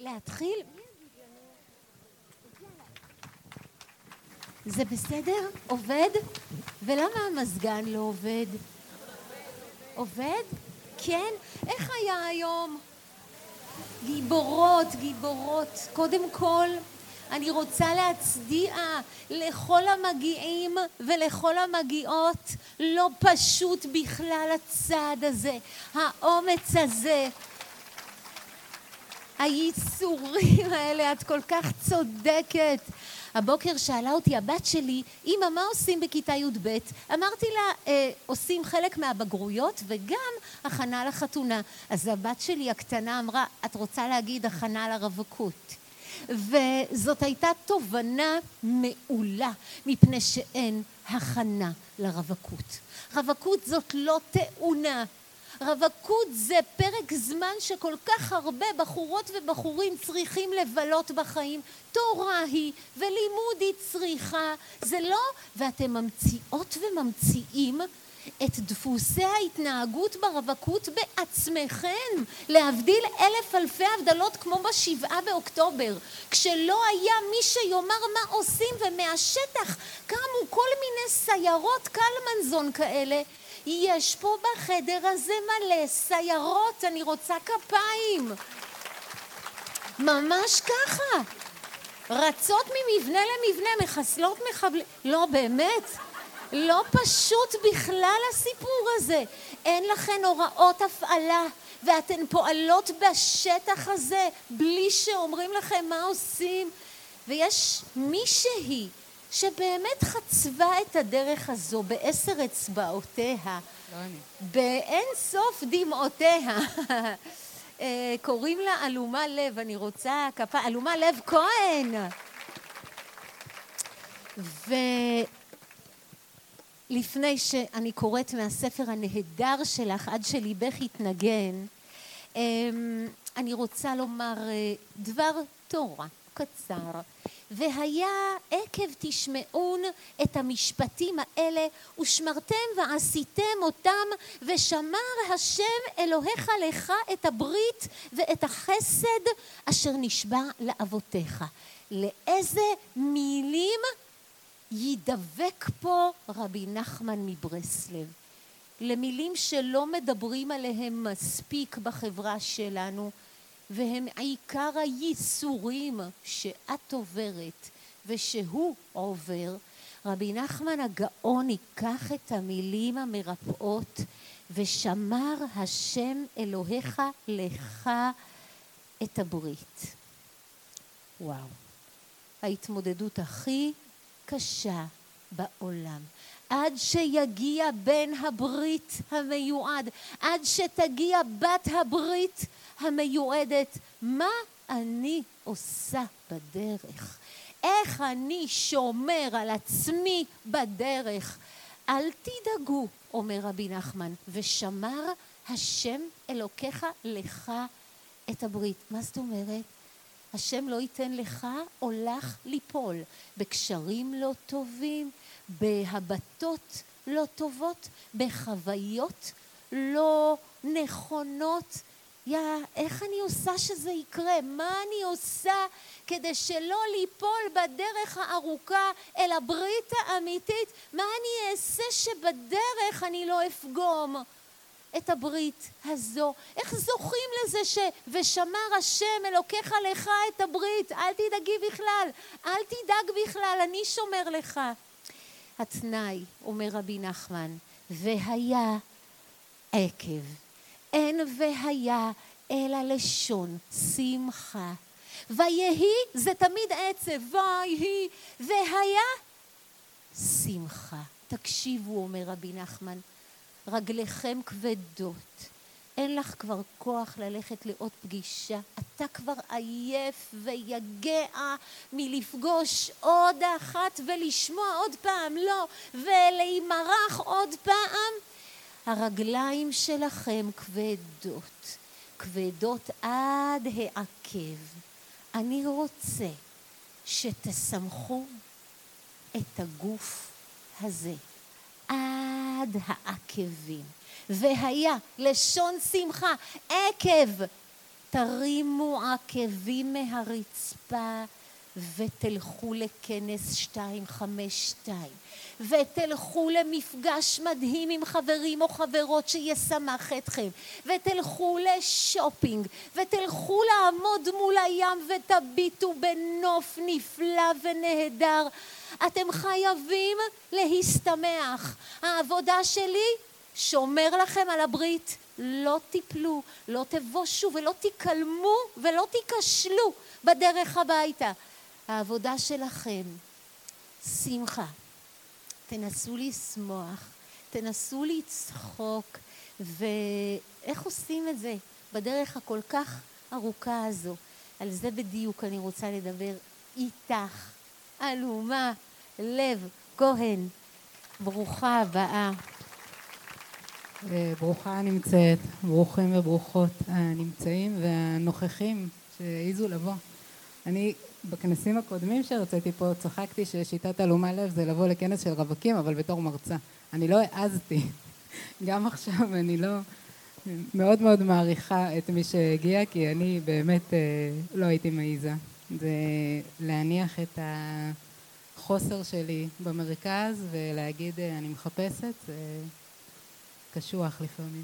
להתחיל? זה בסדר? עובד? ולמה המזגן לא עובד? עובד? כן? איך היה היום? גיבורות, גיבורות. קודם כל, אני רוצה להצדיע לכל המגיעים ולכל המגיעות. לא פשוט בכלל הצעד הזה, האומץ הזה. הייסורים האלה, את כל כך צודקת. הבוקר שאלה אותי הבת שלי, אמא, מה עושים בכיתה י"ב? אמרתי לה, עושים חלק מהבגרויות וגם הכנה לחתונה. אז הבת שלי הקטנה אמרה, את רוצה להגיד הכנה לרווקות? וזאת הייתה תובנה מעולה, מפני שאין הכנה לרווקות. רווקות זאת לא תאונה. רווקות זה פרק זמן שכל כך הרבה בחורות ובחורים צריכים לבלות בחיים. תורה היא ולימוד היא צריכה. זה לא, ואתם ממציאות וממציאים את דפוסי ההתנהגות ברווקות בעצמכם, להבדיל אלף אלפי הבדלות כמו ב7 באוקטובר, כשלא היה מי שיאמר מה עושים, ומהשטח קמו כל מיני סיירות קלמנזון כאלה. יש פה בחדר הזה מלא סיירות, אני רוצה כפיים. ממש ככה. רצות ממבנה למבנה, מחסלות מחבלים. לא, באמת. לא פשוט בכלל הסיפור הזה. אין לכן הוראות הפעלה, ואתן פועלות בשטח הזה, בלי שאומרים לכם מה עושים. ויש מישהי שבאמת חצבה את הדרך הזו ב10 אצבעותיה, באין סוף דמעותיה. קוראים לה אלומה לב, אני רוצה כפה, אלומה לב כהן. ולפני שאני קוראת מהספר הנהדר שלך, עד שליבך יתנגן, אני רוצה לומר דבר תורה קצר. והיה עקב תשמעון את המשפטים האלה, ושמרתם ועשיתם אותם, ושמר השם אלוהיך לך את הברית ואת החסד אשר נשבע לאבותיך. לאיזה מילים ידבק פה רבי נחמן מברסלב? למילים שלא מדברים עליהם מספיק בחברה שלנו, והם עיקר הייסורים שאת עוברת ושהוא עובר. רבי נחמן הגאון ייקח את המילים המרפאות, ושמר השם אלוהיך לך את הברית. וואו, ההתמודדות הכי קשה בעולם. עד שיגיע בן הברית המיועד, עד שתגיע בת הברית המיועדת, מה אני עושה בדרך? איך אני שומר על עצמי בדרך? אל תדאגו, אומר רבי נחמן, ושמר השם אלוקיך לך את הברית. מה זאת אומרת? השם לא ייתן לך או לך ליפול בקשרים לא טובים, בהבטות לא טובות, בחוויות לא נכונות. איך אני עושה שזה יקרה? מה אני עושה כדי שלא ליפול בדרך הארוכה אל הברית האמיתית? מה אני אעשה שבדרך אני לא אפגום את הברית הזו? איך זוכים לזה ושמר השם אלוקיך לך את הברית? אל תדאגי בכלל, אל תדאג בכלל, אני שומר לך. התנאי, אומר רבי נחמן, והיה עקב, אין והיה אלא לשון שמחה. ויהי זה תמיד עצב, ויהי, והיה שמחה. תקשיבו, אומר רבי נחמן, רגליכם כבדות, אין לך כבר כוח ללכת לעוד פגישה, אתה כבר עייף ויגע מלפגוש עוד אחת ולשמוע עוד פעם, לא, ולהימרח עוד פעם. הרגליים שלכם כבדות, כבדות עד העקב. אני רוצה שתסמכו את הגוף הזה עד העקבים. והיה לשון שמחה, עקב, תרימו עקבים מהרצפה ותלכו לכנס 252 ותלכו למפגש מדהים עם חברים או חברות שישמח אתכם ותלכו לשופינג ותלכו לעמוד מול הים ותביטו בנוף נפלא ונהדר. אתם חייבים להסתמך. העבודה שלי שומר לכם על הברית, לא תיפלו, לא תבושו ולא תקלמו ולא תיכשלו בדרך הביתה. העבודה שלכם, שמחה, תנסו לשמוח, תנסו לצחוק, ואיך עושים את זה בדרך הכל כך ארוכה הזו? על זה בדיוק אני רוצה לדבר איתך, אלומה לב כהן. ברוכה הבאה. ברוכה נמצאת, ברוכים וברוכות הנמצאים והנוכחים שהעיזו לבוא. אני בכנסים הקודמים שהרציתי פה צחקתי ששיטת אלומה לב זה לבוא לכנס של רווקים, אבל בתור מרצה. אני לא העזתי. גם עכשיו אני מאוד מאוד מעריכה את מי שהגיע, כי אני באמת לא הייתי מעיזה. זה להניח את החוסר שלי במרכז ולהגיד אני מחפשת, זה קשוח לפעמים.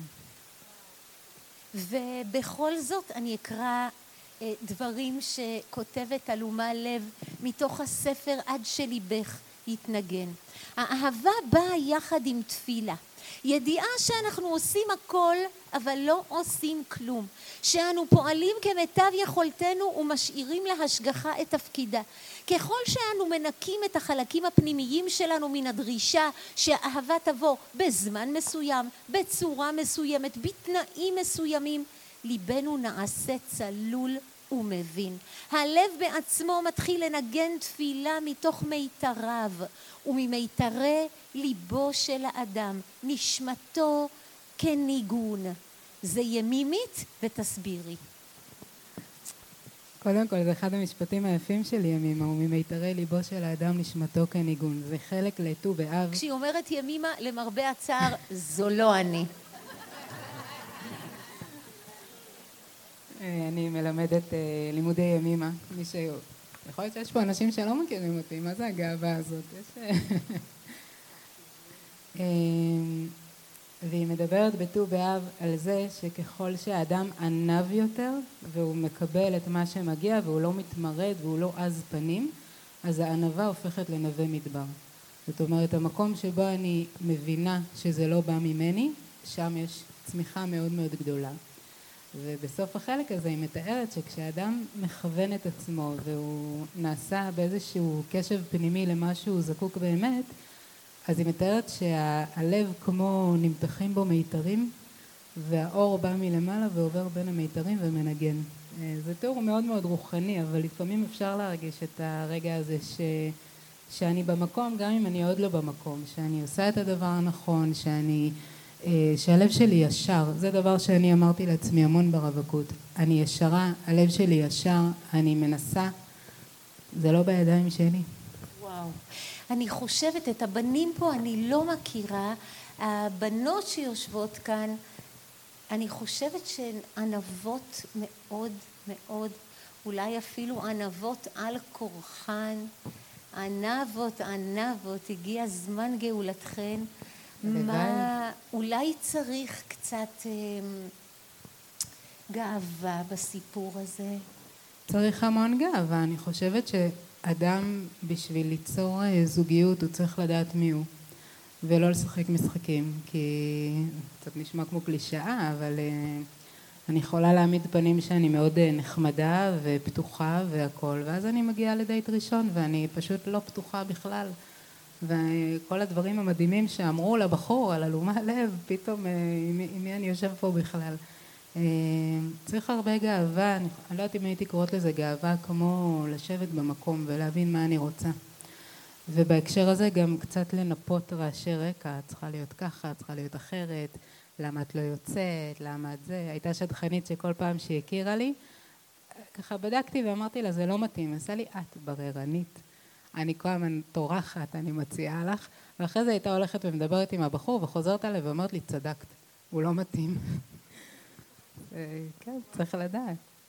ובכל זאת אני אקרא דברים שכותבת אלומה לב מתוך הספר עד שליבך יתנגן. האהבה באה יחד עם תפילה. ידיעה שאנחנו עושים הכל אבל לא עושים כלום. שאנו פועלים כמיטב יכולתנו ומשאירים להשגחה את תפקידה. ככל שאנו מנקים את החלקים הפנימיים שלנו מן הדרישה שהאהבה תבוא בזמן מסוים, בצורה מסוימת, בתנאים מסוימים, ליבנו נעשה צלול ומבין. הלב בעצמו מתחיל לנגן תפילה מתוך מיתריו, וממיתרי ליבו של האדם, נשמתו כניגון. זה ימימית ותסבירי. קודם כל, זה אחד המשפטים היפים של ימימה, וממיתרי ליבו של האדם נשמתו כניגון. זה חלק לט"ו באב. כשהיא אומרת ימימה, למרבה הצער, זו לא אני. אני מלמדת לימודי ימימה. יכול להיות שיש פה אנשים שלא מכירים אותי, מה זה הגאווה הזאת? והיא מדברת בט"ו באב על זה שככל שהאדם ענב יותר והוא מקבל את מה שמגיע והוא לא מתמרד והוא לא עז פנים, אז הענבה הופכת לנווה מדבר. זאת אומרת, המקום שבו אני מבינה שזה לא בא ממני, שם יש צמיחה מאוד מאוד גדולה. ובסוף החלק הזה היא מתארת שכשאדם מכוון את עצמו והוא נעשה באיזשהו קשב פנימי למה שהוא זקוק באמת, אז היא מתארת שהלב כמו נמתחים בו מיתרים והאור בא מלמעלה ועובר בין המיתרים ומנגן. זה תיאור מאוד מאוד רוחני, אבל לפעמים אפשר להרגיש את הרגע הזה שאני במקום גם אם אני עוד לא במקום, שאני עושה את הדבר הנכון, שהלב שלי ישר. זה דבר שאני אמרתי לעצמי המון ברווקות. אני ישרה, הלב שלי ישר, אני מנסה, זה לא בידיים שלי. וואו. אני חושבת, את הבנים פה אני לא מכירה, הבנות שיושבות כאן, אני חושבת שהן ענבות מאוד מאוד, אולי אפילו ענבות על כורחן, ענבות, הגיע זמן גאולתכן. מה, אולי צריך קצת גאווה בסיפור הזה? צריך המון גאווה. אני חושבת שאדם בשביל ליצור זוגיות הוא צריך לדעת מי הוא ולא לשחק משחקים, כי קצת נשמע כמו קלישאה, אבל אני יכולה להעמיד פנים שאני מאוד נחמדה ופתוחה והכל, ואז אני מגיעה לדייט ראשון ואני פשוט לא פתוחה בכלל, וכל הדברים המדהימים שאמרו לבחור על אלומה לב, פתאום עם מי אני יושב פה בכלל. צריך הרבה גאווה. אני לא יודעת אם הייתי קוראת לזה גאווה כמו לשבת במקום ולהבין מה אני רוצה, ובהקשר הזה גם קצת לנפות רעשי רקע, צריכה להיות ככה, צריכה להיות אחרת, למה את לא יוצאת, למה את זה. הייתה שדכנית שכל פעם שהיא הכירה לי ככה בדקתי ואמרתי לה זה לא מתאים, עשה לי את בררנית, אני כל הזמן טורחת, אני מציעה לך, ואחרי זה הייתה הולכת ומדברת עם הבחור וחוזרת עליה ואומרת לי צדקת, הוא לא מתאים. כן, צריך לדעת.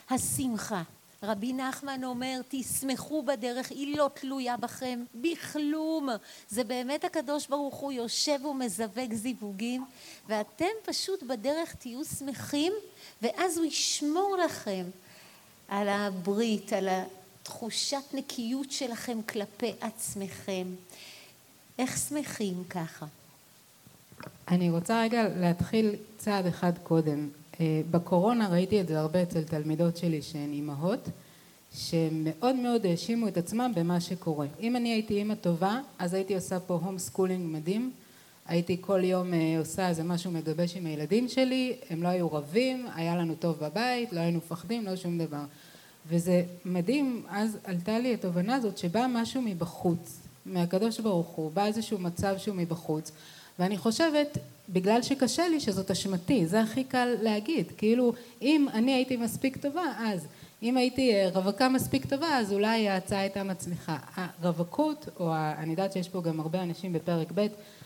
השמחה. רבי נחמן אומר, תשמחו בדרך, היא לא תלויה בכם בכלום. זה באמת הקדוש ברוך הוא יושב ומזווג זיווגים, ואתם פשוט בדרך תהיו שמחים, ואז הוא ישמור לכם על הברית, על התחושת נקיות שלכם כלפי עצמכם. איך שמחים ככה? אני רוצה רגע להתחיל צעד אחד קודם. בקורונה ראיתי את זה הרבה אצל תלמידות שלי שהן אימהות, שמאוד מאוד האשימו את עצמם במה שקורה. אם אני הייתי אימא טובה, אז הייתי עושה פה הום סקולינג מדהים, הייתי כל יום עושה איזה משהו מגבש עם הילדים שלי, הם לא היו רבים, היה לנו טוב בבית, לא היינו מפחדים, לא שום דבר. וזה מדהים, אז עלתה לי התובנה הזאת שבא משהו מבחוץ, מהקדוש ברוך הוא, בא איזשהו מצב שהוא מבחוץ, ואני חושבת, בגלל שקשה לי, שזאת אשמתי, זה הכי קל להגיד, כאילו אם אני הייתי מספיק טובה, אז אם הייתי רווקה מספיק טובה, אז אולי ההצעה הייתה מצליחה. הרווקות, או אני יודעת שיש פה גם הרבה אנשים בפרק ב',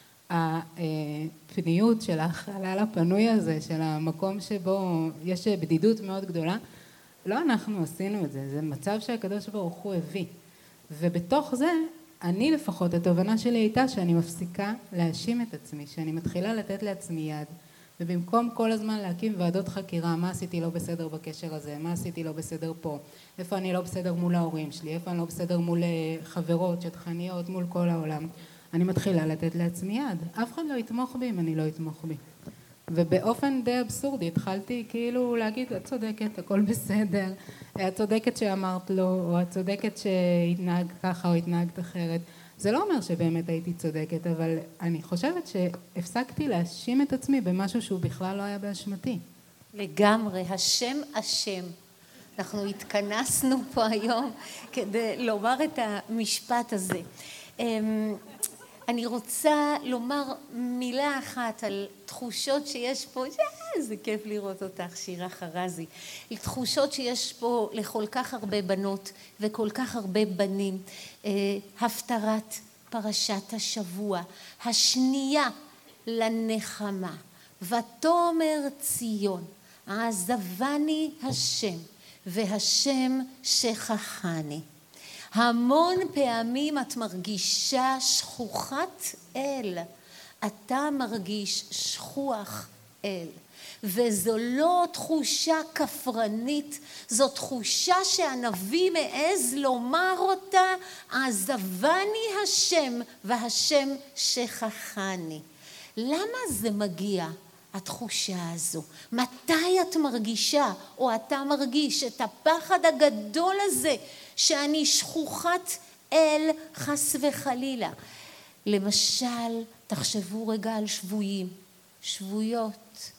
הפניות של החלל הפנוי הזה, של המקום שבו יש בדידות מאוד גדולה, לא אנחנו עשינו את זה, זה מצב שהקדוש ברוך הוא הביא. ובתוך זה, אני לפחות, התובנה שלי הייתה שאני מפסיקה להאשים את עצמי, שאני מתחילה לתת לעצמי יד, ובמקום כל הזמן להקים ועדות חקירה, מה עשיתי לא בסדר בקשר הזה, מה עשיתי לא בסדר פה, איפה אני לא בסדר מול ההורים שלי, איפה אני לא בסדר מול חברות, שטחניות, מול כל העולם, אני מתחילה לתת לעצמי יד. אף אחד לא יתמוך בי אם אני לא יתמוך בי. ובאופן די אבסורדי התחלתי כאילו להגיד, את צודקת, הכל בסדר, את צודקת שאמרת לו, או את צודקת שהתנהג ככה או התנהגת אחרת. זה לא אומר שבאמת הייתי צודקת, אבל אני חושבת שהפסקתי להאשים את עצמי במשהו שהוא בכלל לא היה באשמתי. לגמרי, השם אשם. אנחנו התכנסנו פה היום כדי לומר את המשפט הזה. אני רוצה לומר מילה אחת על תחושות שיש פה, זה כיף לראות אותך שירה חרזי, תחושות שיש פה לכל כך הרבה בנות וכל כך הרבה בנים. הפטרת פרשת השבוע, השנייה לנחמה, ותאמר ציון, עזבני השם והשם שכחני. המון פעמים את מרגישה שכוחת אל, אתה מרגיש שכוח אל, וזו לא תחושה כפרנית, זו תחושה שהנביא מעז לומר אותה, עזבני השם והשם שכחני. למה זה מגיע? התחושה הזו, מתי את מרגישה או אתה מרגיש את הפחד הגדול הזה שאני שכוחת אל חס וחלילה? למשל, תחשבו רגע על שבויים, שבויות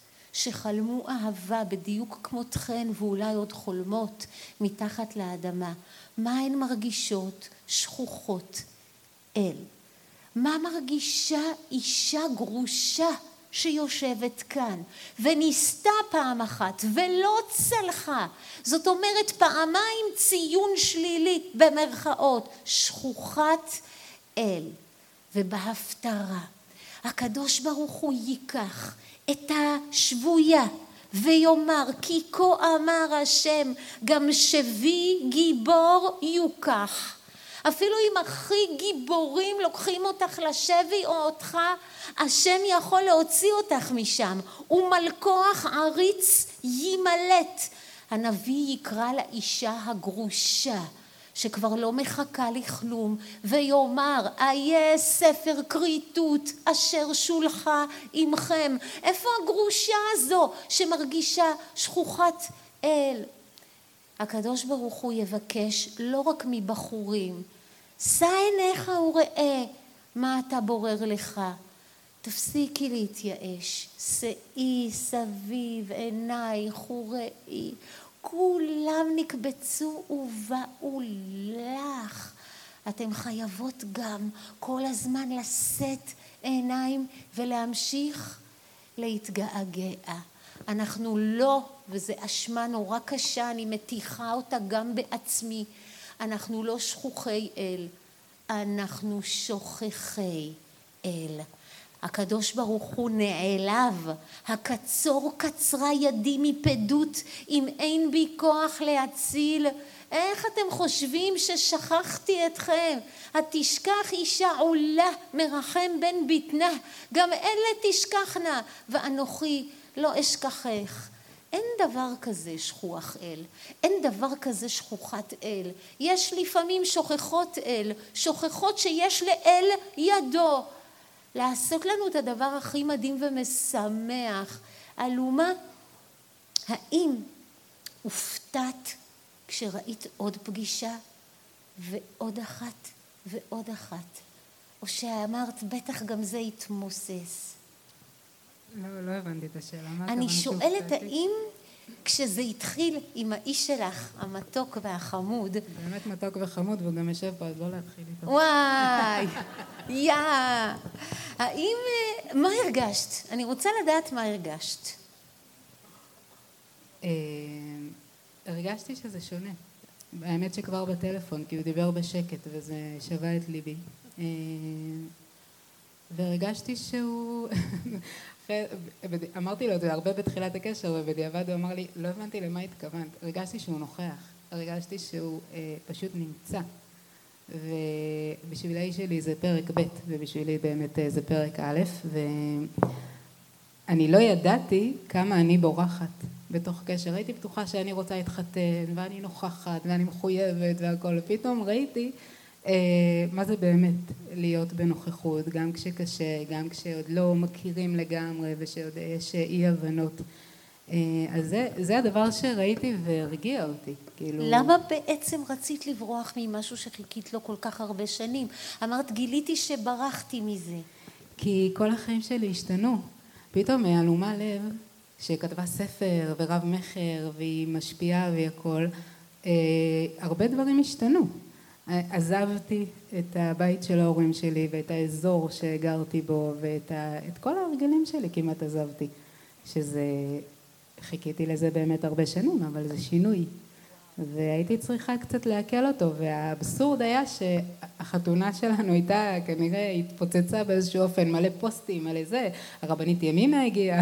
שחלמו אהבה בדיוק כמותכן ואולי עוד חולמות מתחת לאדמה. מה הן מרגישות? שכוחות אל. מה מרגישה אישה גרושה שיושבת כאן וניסתה פעם אחת ולא צלחה? זאת אומרת פעמיים ציון שלילי במרכאות, שכוחת אל. ובהפטרה הקדוש ברוך הוא ייקח את השבויה ויאמר, כי כה אמר השם, גם שבי גיבור יוקח. אפילו אם הכי גיבורים לוקחים אותך לשבי או אותך, השם יכול להוציא אותך משם, ומלכוח עריץ יימלט. הנביא יקרא לאישה הגרושה שכבר לא מחכה לכלום ויאמר, איה ספר כריתות אשר שולחה עמכם. איפה הגרושה הזו שמרגישה שכוחת אל? הקדוש ברוך הוא יבקש לא רק מבחורים, שא עיניך וראה מה אתה בורר לך. תפסיקי להתייאש, שאי סביב עינייך וראי, כולם נקבצו ובאו לך. אתם חייבות גם כל הזמן לשאת עיניים ולהמשיך להתגעגע. אנחנו לא, וזה אשמה נורא קשה, אני מתיחה אותה גם בעצמי, אנחנו לא שכוחי אל, אנחנו שוכחי אל. הקדוש ברוך הוא נעלב, הקצור קצרה ידי מפדות, אם אין בי כוח להציל. איך אתם חושבים ששכחתי אתכם? התשכח אישה עולה מרחם בן ביטנה, גם אלה תשכחנה, ואנוכי לא אשכחך. אין דבר כזה שכוח אל, אין דבר כזה שכוחת אל. יש לפעמים שוכחות אל, שוכחות שיש לאל ידו. לעשות לנו את הדבר הכי מדהים ומשמח. אלומה, האם הופתעת כשראית עוד פגישה ועוד אחת ועוד אחת? או שאמרת, בטח גם זה יתמוסס. לא הבנתי את השאלה. אני שואלת האם כשזה התחיל עם האיש שלך, המתוק והחמוד. באמת מתוק וחמוד, והוא גם יושב פה, אז לא להתחיל איתו. וואי, האם, מה הרגשת? אני רוצה לדעת מה הרגשת. הרגשתי שזה שונה. האמת שכבר בטלפון, כי הוא דיבר בשקט, וזה שווה את ליבי. והרגשתי שהוא... אמרתי לו את זה הרבה בתחילת הקשר, ובדיעבד הוא אמר לי, לא הבנתי למה התכוונת. הרגשתי שהוא נוכח, הרגשתי שהוא פשוט נמצא. ובשביל האיש שלי זה פרק ב', ובשבילי באמת זה פרק א', ואני לא ידעתי כמה אני בורחת בתוך קשר. הייתי בטוחה שאני רוצה להתחתן, ואני נוכחת, ואני מחויבת והכל. פתאום ראיתי מה זה באמת להיות בנוכחות, גם כשקשה, גם כשעוד לא מכירים לגמרי, ושעוד יש אי הבנות. אז זה הדבר שראיתי והרגיע אותי. למה בעצם רצית לברוח ממשהו שחיכית לו כל כך הרבה שנים? אמרת, גיליתי שברחתי מזה. כי כל החיים שלי השתנו. פתאום אלומה לב, שכתבה ספר ורב מחר, והיא משפיעה והכל, הרבה דברים השתנו. עזבתי את הבית של ההורים שלי ואת האזור שגרתי בו ואת כל ההרגלים שלי כמעט עזבתי, שזה, חיכיתי לזה באמת הרבה שנים, אבל זה שינוי, והייתי צריכה קצת להקל אותו, והאבסורד היה שהחתונה שלנו הייתה כנראה התפוצצה באיזשהו אופן, מלא פוסטים, מלא זה, הרבנית ימינה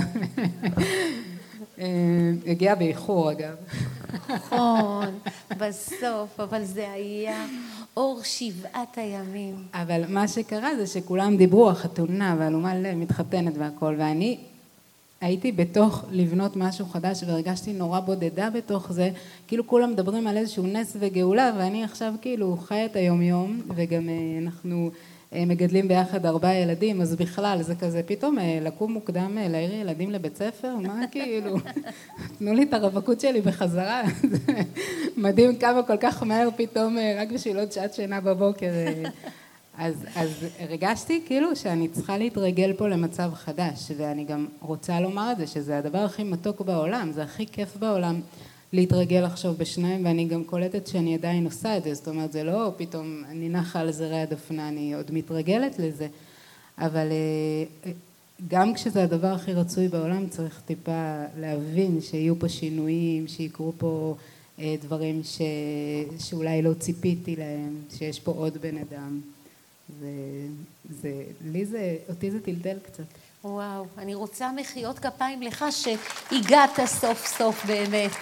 הגיעה באיחור אגב. נכון, בסוף, אבל זה היה אור 7 הימים. אבל מה שקרה זה שכולם דיברו, החתונה והאלומה לב מתחתנת והכל, ואני הייתי בתוך לבנות משהו חדש והרגשתי נורא בודדה בתוך זה, כאילו כולם מדברים על איזשהו נס וגאולה, ואני עכשיו כאילו חיה את היום יום, וגם אנחנו מגדלים ביחד 4 ילדים, אז בכלל זה כזה פתאום לקום מוקדם להעיר ילדים לבית ספר, מה כאילו, תנו לי את הרווקות שלי בחזרה, מדהים כמה כל כך מהר פתאום רק בשביל עוד שעת שינה בבוקר, אז הרגשתי כאילו שאני צריכה להתרגל פה למצב חדש, ואני גם רוצה לומר את זה, שזה הדבר הכי מתוק בעולם, זה הכי כיף בעולם להתרגל לחשוב בשניים, ואני גם קולטת שאני עדיין עושה את זה, זאת אומרת זה לא פתאום אני נחה על זרי הדפנה, אני עוד מתרגלת לזה, אבל גם כשזה הדבר הכי רצוי בעולם צריך טיפה להבין שיהיו פה שינויים, שיקרו פה דברים שאולי לא ציפיתי להם, שיש פה עוד בן אדם, אותי זה טלטל קצת. וואו, אני רוצה מחיאות כפיים לך שהגעת סוף סוף באמת.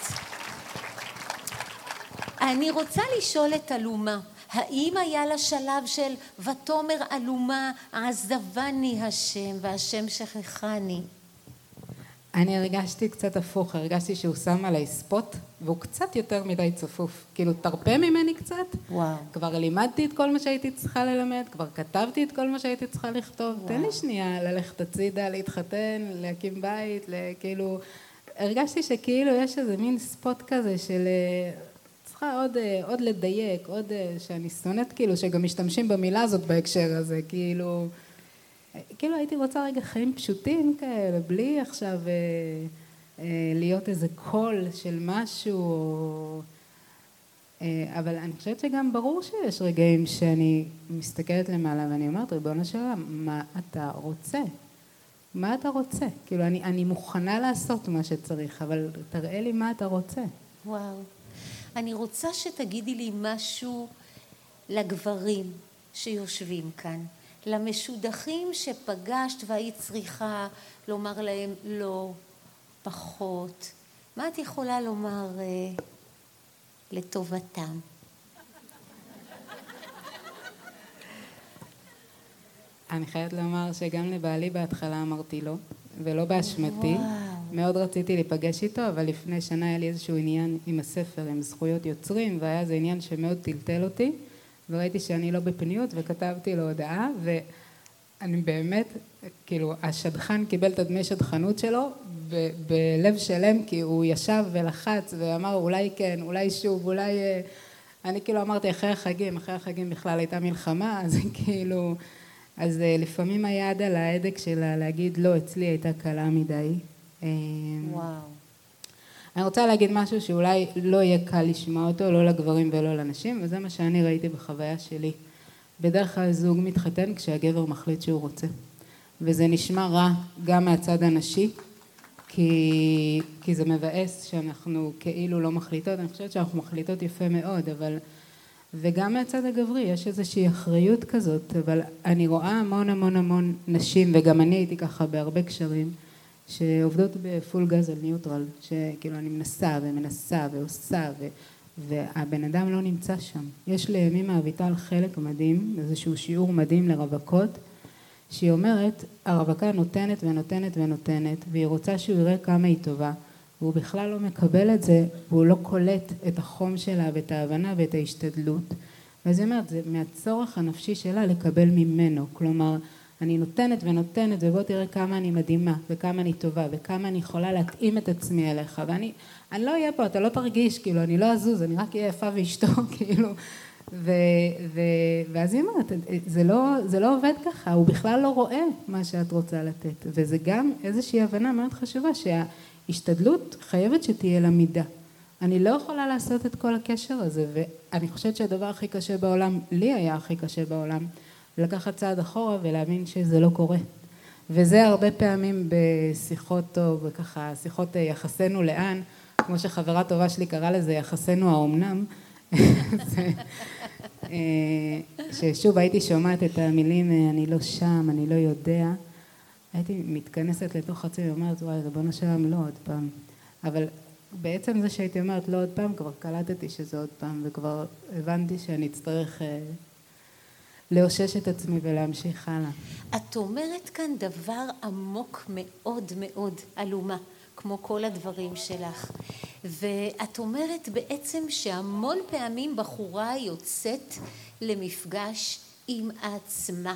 אני רוצה לשאול את אלומה, האם היה לה שלב של ותאמר אלומה עזבני השם והשם שכחני? אני הרגשתי קצת הפוך, הרגשתי שהוא שם עליי ספוט והוא קצת יותר מדי צפוף, כאילו תרפה ממני קצת. וואו. כבר לימדתי את כל מה שהייתי צריכה ללמד, כבר כתבתי את כל מה שהייתי צריכה לכתוב, וואו. תן לי שנייה ללכת הצידה, להתחתן, להקים בית, כאילו, הרגשתי שכאילו יש איזה מין ספוט כזה של צריכה עוד לדייק, עוד שאני שונאת כאילו שגם משתמשים במילה הזאת בהקשר הזה, כאילו הייתי רוצה רגע חיים פשוטים כאלה, בלי עכשיו להיות איזה קול של משהו, אבל אני חושבת שגם ברור שיש רגעים שאני מסתכלת למעלה ואני אומרת, ריבונו של עולם, מה אתה רוצה? מה אתה רוצה? כאילו אני מוכנה לעשות מה שצריך, אבל תראה לי מה אתה רוצה. וואו. אני רוצה שתגידי לי משהו לגברים שיושבים כאן. למשודכים שפגשת והיית צריכה לומר להם לא, פחות? מה את יכולה לומר לטובתם? אני חייבת לומר שגם לבעלי בהתחלה אמרתי לא, ולא באשמתי. מאוד רציתי להיפגש איתו, אבל לפני שנה היה לי איזשהו עניין עם הספר, עם זכויות יוצרים, והיה זה עניין שמאוד טלטל אותי, וראיתי שאני לא בפניות, וכתבתי לו הודעה, ואני באמת, כאילו, השדכן קיבל את הדמי שדכנות שלו, בלב שלם, כי הוא ישב ולחץ, ואמר אולי כן, אולי שוב, אולי... אני כאילו אמרתי, אחרי החגים בכלל הייתה מלחמה, אז כאילו... אז לפעמים היד על ההדק שלה להגיד לא, אצלי הייתה קלה מדי. וואו. אני רוצה להגיד משהו שאולי לא יהיה קל לשמוע אותו, לא לגברים ולא לנשים, וזה מה שאני ראיתי בחוויה שלי. בדרך כלל זוג מתחתן כשהגבר מחליט שהוא רוצה. וזה נשמע רע גם מהצד הנשי, כי זה מבאס שאנחנו כאילו לא מחליטות. אני חושבת שאנחנו מחליטות יפה מאוד, אבל... וגם מהצד הגברי יש איזושהי אחריות כזאת, אבל אני רואה המון נשים, וגם אני הייתי ככה בהרבה קשרים, שעובדות בפול גז על ניוטרל, שכאילו אני מנסה ועושה, והבן אדם לא נמצא שם. יש לימי מאביטל חלק מדהים, איזשהו שיעור מדהים לרווקות, שהיא אומרת, הרווקה נותנת ונותנת ונותנת, והיא רוצה שהוא יראה כמה היא טובה, והוא בכלל לא מקבל את זה, והוא לא קולט את החום שלה ואת ההבנה ואת ההשתדלות. ואז היא אומרת, זה מהצורך הנפשי שלה לקבל ממנו. כלומר, אני נותנת ונותנת, ובוא תראה כמה אני מדהימה, וכמה אני טובה, וכמה אני יכולה להתאים את עצמי אליך. ואני לא אהיה פה, אתה לא תרגיש, כאילו, אני לא אזוז, אני רק אהיה יפה ואשתו, כאילו. ואז היא אומרת, זה לא עובד ככה, הוא בכלל לא רואה מה שאת רוצה לתת. וזה גם איזושהי הבנה מאוד חשובה, השתדלות חייבת שתהיה לה מידה. אני לא יכולה לעשות את כל הקשר הזה, ואני חושבת שהדבר הכי קשה בעולם, לי היה הכי קשה בעולם, לקחת צעד אחורה ולהבין שזה לא קורה. וזה הרבה פעמים בשיחות טוב, וככה, שיחות יחסנו לאן, כמו שחברה טובה שלי קראה לזה, יחסנו האומנם, ששוב הייתי שומעת את המילים, אני לא שם, אני לא יודע, הייתי מתכנסת לתוך עצמי ואומרת, וואי, ריבונו של עולם, לא עוד פעם. אבל בעצם זה שהייתי אומרת לא עוד פעם, כבר קלטתי שזה עוד פעם, וכבר הבנתי שאני אצטרך לאושש את עצמי ולהמשיך הלאה. את אומרת כאן דבר עמוק מאוד מאוד, אלומה, כמו כל הדברים שלך. ואת אומרת בעצם שהמון פעמים בחורה יוצאת למפגש עם עצמה.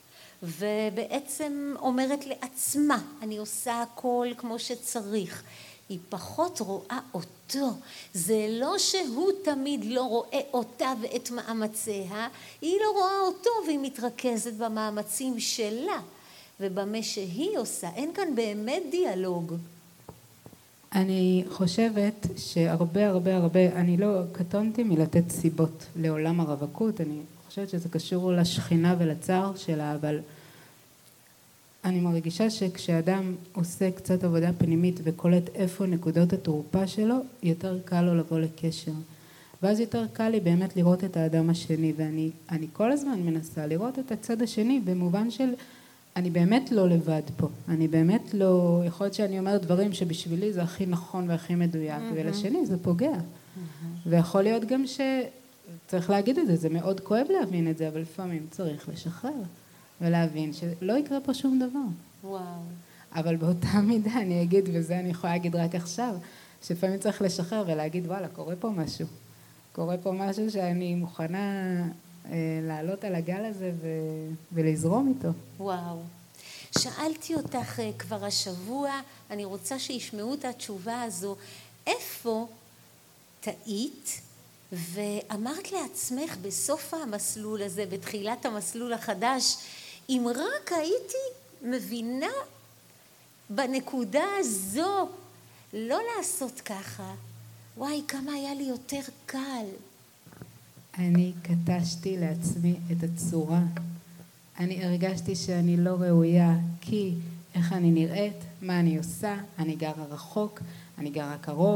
ובעצם אומרת לעצמה, אני עושה הכל כמו שצריך. היא פחות רואה אותו. זה לא שהוא תמיד לא רואה אותה ואת מאמציה, היא לא רואה אותו והיא מתרכזת במאמצים שלה. ובמה שהיא עושה, אין כאן באמת דיאלוג. אני חושבת שהרבה, אני לא קטונתי מלתת סיבות לעולם הרווקות, אני חושבת שזה קשור לשכינה ולצער שלה, אבל אני מרגישה שכשאדם עושה קצת עבודה פנימית וקולט איפה נקודות התורפה שלו, יותר קל לו לבוא לקשר. ואז יותר קל לי באמת לראות את האדם השני, ואני כל הזמן מנסה לראות את הצד השני במובן של אני באמת לא לבד פה, אני באמת לא, יכול להיות שאני אומרת דברים שבשבילי זה הכי נכון והכי מדויק, ולשני זה פוגע. ויכול להיות גם שצריך להגיד את זה, זה מאוד כואב להבין את זה, אבל לפעמים צריך לשחרר ולהבין שלא יקרה פה שום דבר. וואו. אבל באותה מידה אני אגיד, וזה אני יכולה להגיד רק עכשיו, שפעמים צריך לשחרר ולהגיד וואלה, קורה פה משהו שאני מוכנה לעלות על הגל הזה ולזרום איתו. וואו. שאלתי אותך כבר השבוע, אני רוצה שישמעו את התשובה הזו, איפה טעית ואמרת לעצמך בסוף המסלול הזה, בתחילת המסלול החדש, אם רק הייתי מבינה בנקודה הזו, לא לעשות ככה, וואי, כמה היה לי יותר קל. אני קטשתי לעצמי את הצורה. אני הרגשתי שאני לא ראויה, כי איך אני נראית, מה אני עושה, אני גרה רחוק, אני גרה קרוב,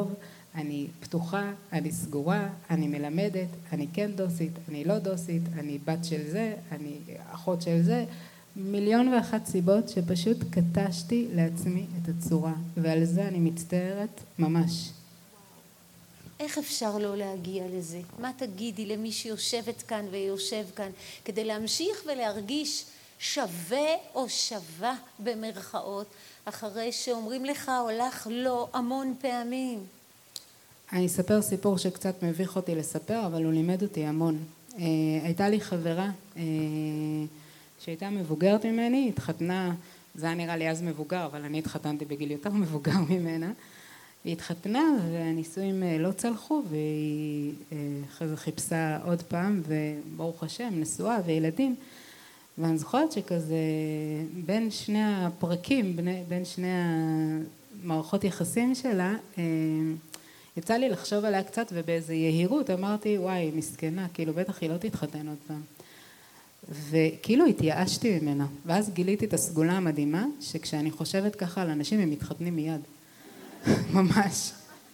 אני פתוחה, אני סגורה, אני מלמדת, אני כן דוסית, אני לא דוסית, אני בת של זה, אני אחות של זה, 1,001,000 סיבות שפשוט קטשתי לעצמי את הצורה, ועל זה אני מצטערת ממש. איך אפשר לא להגיע לזה? מה תגידי למי שיושבת כאן ויושב כאן, כדי להמשיך ולהרגיש שווה או שווה במרכאות, אחרי שאומרים לך או לך לא המון פעמים? אני אספר סיפור שקצת מביך אותי לספר, אבל הוא לימד אותי המון. הייתה לי חברה שהייתה מבוגרת ממני, התחתנה, זה היה נראה לי אז מבוגר, אבל אני התחתנתי בגיל יותר מבוגר ממנה. היא התחתנה והנישואים לא צלחו, והיא אחרי זה חיפשה עוד פעם, וברוך השם, נשואה וילדים. ואני זוכרת שכזה בין שני הפרקים, בין שני המערכות יחסים שלה, יצא לי לחשוב עליה קצת, ובאיזו יהירות אמרתי, וואי, מסכנה, כאילו בטח היא לא תתחתן עוד פעם. וכאילו התייאשתי ממנה, ואז גיליתי את הסגולה המדהימה, שכשאני חושבת ככה על אנשים הם מתחתנים מיד. ממש.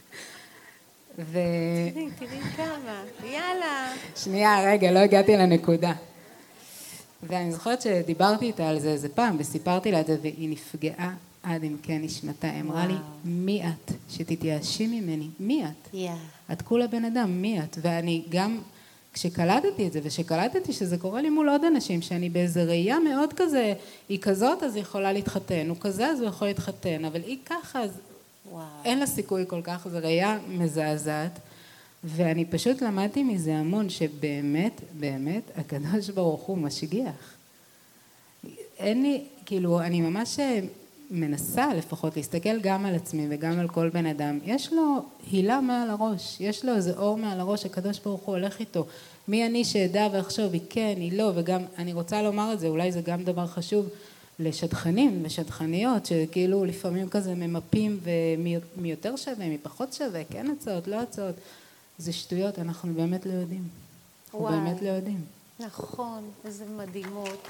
תראי כמה, יאללה. שנייה, רגע, לא הגעתי לנקודה. ואני זוכרת שדיברתי איתה על זה איזה פעם, וסיפרתי לה את זה, והיא נפגעה עד עמקי נשמתה. היא אמרה לי, מי את? שתתייאשי ממני, מי את? את כולה בן אדם, מי את? ואני גם, כשקלטתי את זה, ושקלטתי שזה קורה לי מול עוד אנשים, שאני באיזה ראייה מאוד כזה, היא כזאת אז היא יכולה להתחתן, הוא כזה אז הוא יכול להתחתן, אבל היא ככה, אז אין לה סיכוי כל כך, זו ראייה מזעזעת. ואני פשוט למדתי מזה המון, שבאמת, באמת, הקדוש ברוך הוא משגיח. אין לי, כאילו, אני ממש מנסה לפחות להסתכל גם על עצמי וגם על כל בן אדם. יש לו הילה מעל הראש, יש לו איזה אור מעל הראש, הקדוש ברוך הוא הולך איתו. מי אני שידע ואחשוב, היא כן, היא לא, וגם, אני רוצה לומר את זה, אולי זה גם דבר חשוב, לשדכנים ושדכניות, שכאילו לפעמים כזה ממפים, ומי יותר שווה, מי פחות שווה, כן הצעות, לא הצעות. זה שטויות, אנחנו באמת לא יודעים. אנחנו באמת לא יודעים. נכון, איזה מדהימות.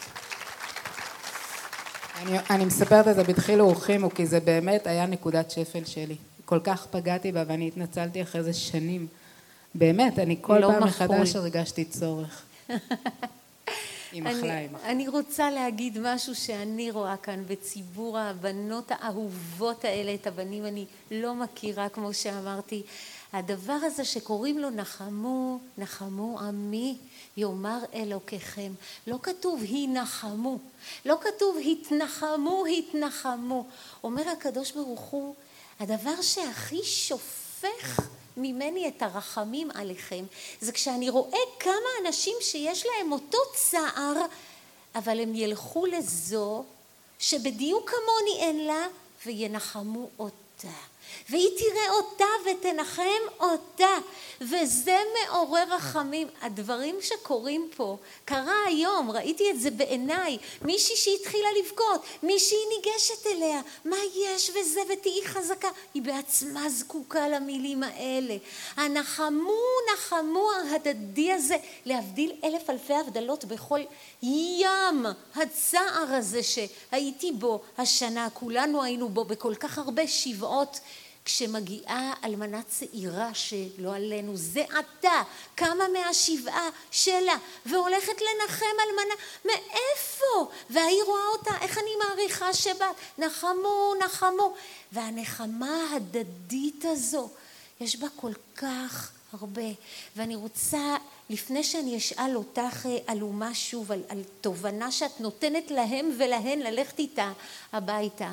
אני מספרת את זה בדחילו ורחימו, כי זה באמת היה נקודת שפל שלי. כל כך פגעתי בה, ואני התנצלתי אחרי זה שנים. באמת, אני כל פעם מחדש הרגשתי צורך. אני רוצה להגיד משהו שאני רואה כאן בציבור הבנות האהובות האלה, את הבנים אני לא מכירה כמו שאמרתי, הדבר הזה שקוראים לו נחמו, נחמו עמי, יאמר אלוקיכם. לא כתוב הנחמו, לא כתוב התנחמו, התנחמו. אומר הקדוש ברוך הוא, הדבר שהכי שופך ממני את הרחמים עליכם, זה כשאני רואה כמה אנשים שיש להם אותו צער, אבל הם ילכו לזו שבדיוק כמוני אין לה, וינחמו אותה. והיא תראה אותה ותנחם אותה, וזה מעורר רחמים. הדברים שקורים פה, קרה היום, ראיתי את זה בעיניי, מישהי שהתחילה לבכות, מישהי ניגשת אליה, מה יש וזה, ותהי חזקה, היא בעצמה זקוקה למילים האלה. הנחמו, נחמו ההדדי הזה, להבדיל 1,000 הבדלות בכל ים הצער הזה שהייתי בו השנה, כולנו היינו בו בכל כך הרבה שבעות, כשמגיעה אלמנה צעירה שלא עלינו, זה עתה, קמה מהשבעה שלה, והולכת לנחם אלמנה, מאיפה? והיא רואה אותה, איך אני מעריכה שבת, נחמו, נחמו. והנחמה ההדדית הזו, יש בה כל כך הרבה. ואני רוצה, לפני שאני אשאל אותך אלומה שוב, על תובנה שאת נותנת להם ולהן ללכת איתה הביתה,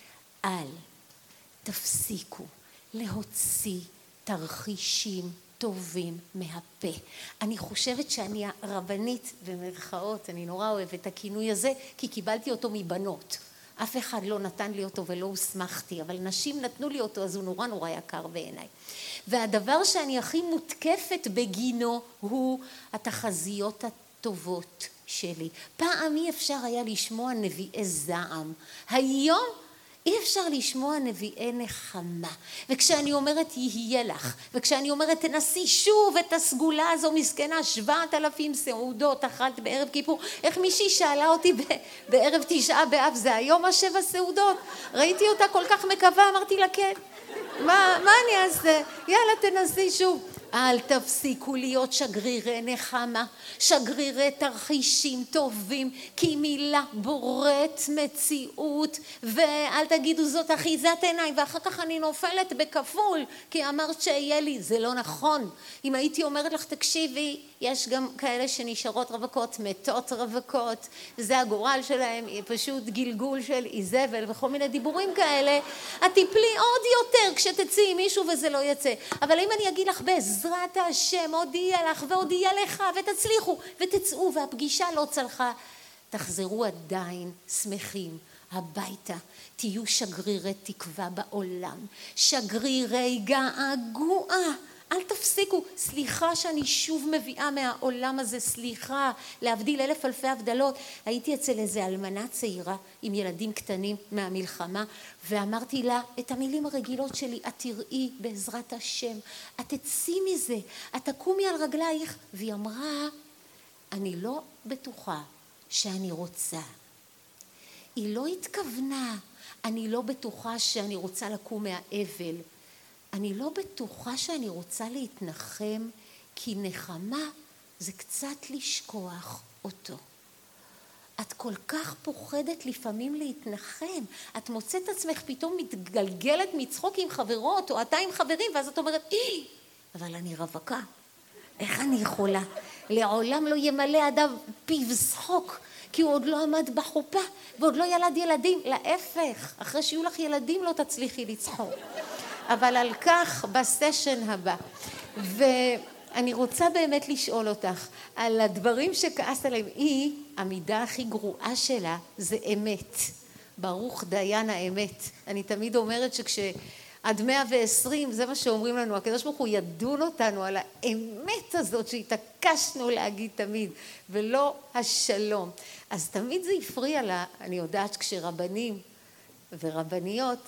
תפסיקו להוציא תרחישים טובים מהפה. אני חושבת שאני הרבנית במרכאות, אני נורא אוהבת את הכינוי הזה, כי קיבלתי אותו מבנות. אף אחד לא נתן לי אותו ולא הוסמכתי, אבל נשים נתנו לי אותו, אז הוא נורא נורא יקר בעיניי. והדבר שאני הכי מותקפת בגינו הוא התחזיות הטובות שלי. פעם אי אפשר היה לשמוע נביאי זעם. היום אי אפשר לשמוע נביאי נחמה. וכשאני אומרת יהיה לך, וכשאני אומרת תנסי שוב את הסגולה הזו מסכנה, 7,000 סעודות, אחת בערב כיפור. איך מישהי שאלה אותי בערב 9 באב, זה היום 7 סעודות? ראיתי אותה כל כך מקווה, אמרתי לה כן. מה אני אעשה? יאללה תנסי שוב. אל תפסיקו להיות שגרירי נחמה, שגרירי תרחישים טובים, כי מילה בוראת מציאות, ואל תגידו זאת אחיזת עיניים, ואחר כך אני נופלת בכפול, כי אמרת שיהיה לי. זה לא נכון. אם הייתי אומרת לך תקשיבי, יש גם כאלה שנשארות רווקות, מתות רווקות, זה הגורל שלהם, פשוט גלגול של איזבל וכל מיני דיבורים כאלה, את תיפלי עוד יותר כשתצאי עם מישהו וזה לא יצא. אבל אם אני אגיד לך בעזרת השם, עוד יהיה לך ועוד יהיה לך ותצליחו ותצאו והפגישה לא צלחה, תחזרו עדיין שמחים הביתה. תהיו שגרירי תקווה בעולם, שגרירי געגוע. אל תפסיקו. סליחה שאני שוב מביאה מהעולם הזה, סליחה, להבדיל 1,000 אלפי הבדלות. הייתי אצל איזה אלמנה צעירה עם ילדים קטנים מהמלחמה, ואמרתי לה את המילים הרגילות שלי, את תראי בעזרת השם, את תצאי מזה, את תקומי על רגלייך. והיא אמרה, אני לא בטוחה שאני רוצה. היא לא התכוונה, אני לא בטוחה שאני רוצה לקום מהאבל. אני לא בטוחה שאני רוצה להתנחם, כי נחמה זה קצת לשכוח אותו. את כל כך פוחדת לפעמים להתנחם. את מוצאת עצמך פתאום מתגלגלת מצחוק עם חברות, או אתה עם חברים, ואז את אומרת, אבל אני רווקה. איך אני יכולה? לעולם לא ימלא אדם פיו שחוק, כי הוא עוד לא עמד בחופה, ועוד לא ילד ילדים. להפך, אחרי שיהיו לך ילדים לא תצליחי לצחוק. אבל על כך בסשן הבא. ואני רוצה באמת לשאול אותך על הדברים שכעס עליהם. היא, המידה הכי גרועה שלה זה אמת. ברוך דיין האמת. אני תמיד אומרת שכשעד 120, זה מה שאומרים לנו, הקדוש ברוך הוא ידון אותנו על האמת הזאת שהתעקשנו להגיד תמיד, ולא השלום. אז תמיד זה הפריע לה, אני יודעת, כשרבנים ורבניות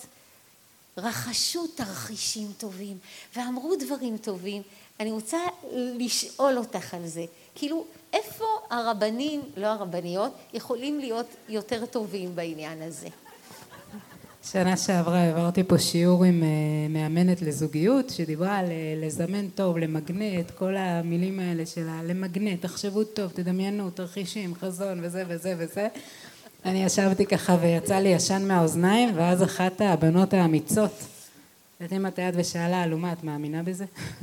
רכשו תרחישים טובים ואמרו דברים טובים. אני רוצה לשאול אותך על זה. כאילו, איפה הרבנים, לא הרבניות, יכולים להיות יותר טובים בעניין הזה? שנה שעברה העברתי פה שיעור עם מאמנת לזוגיות, שדיברה על לזמן טוב, למגנט, כל המילים האלה שלה, למגנט, תחשבו טוב, תדמיינו, תרחישים, חזון וזה וזה וזה. אני ישבתי ככה ויצא לי ישן מהאוזניים, ואז אחת הבנות האמיצות הרימה את היד ושאלה, אלומה, את מאמינה בזה?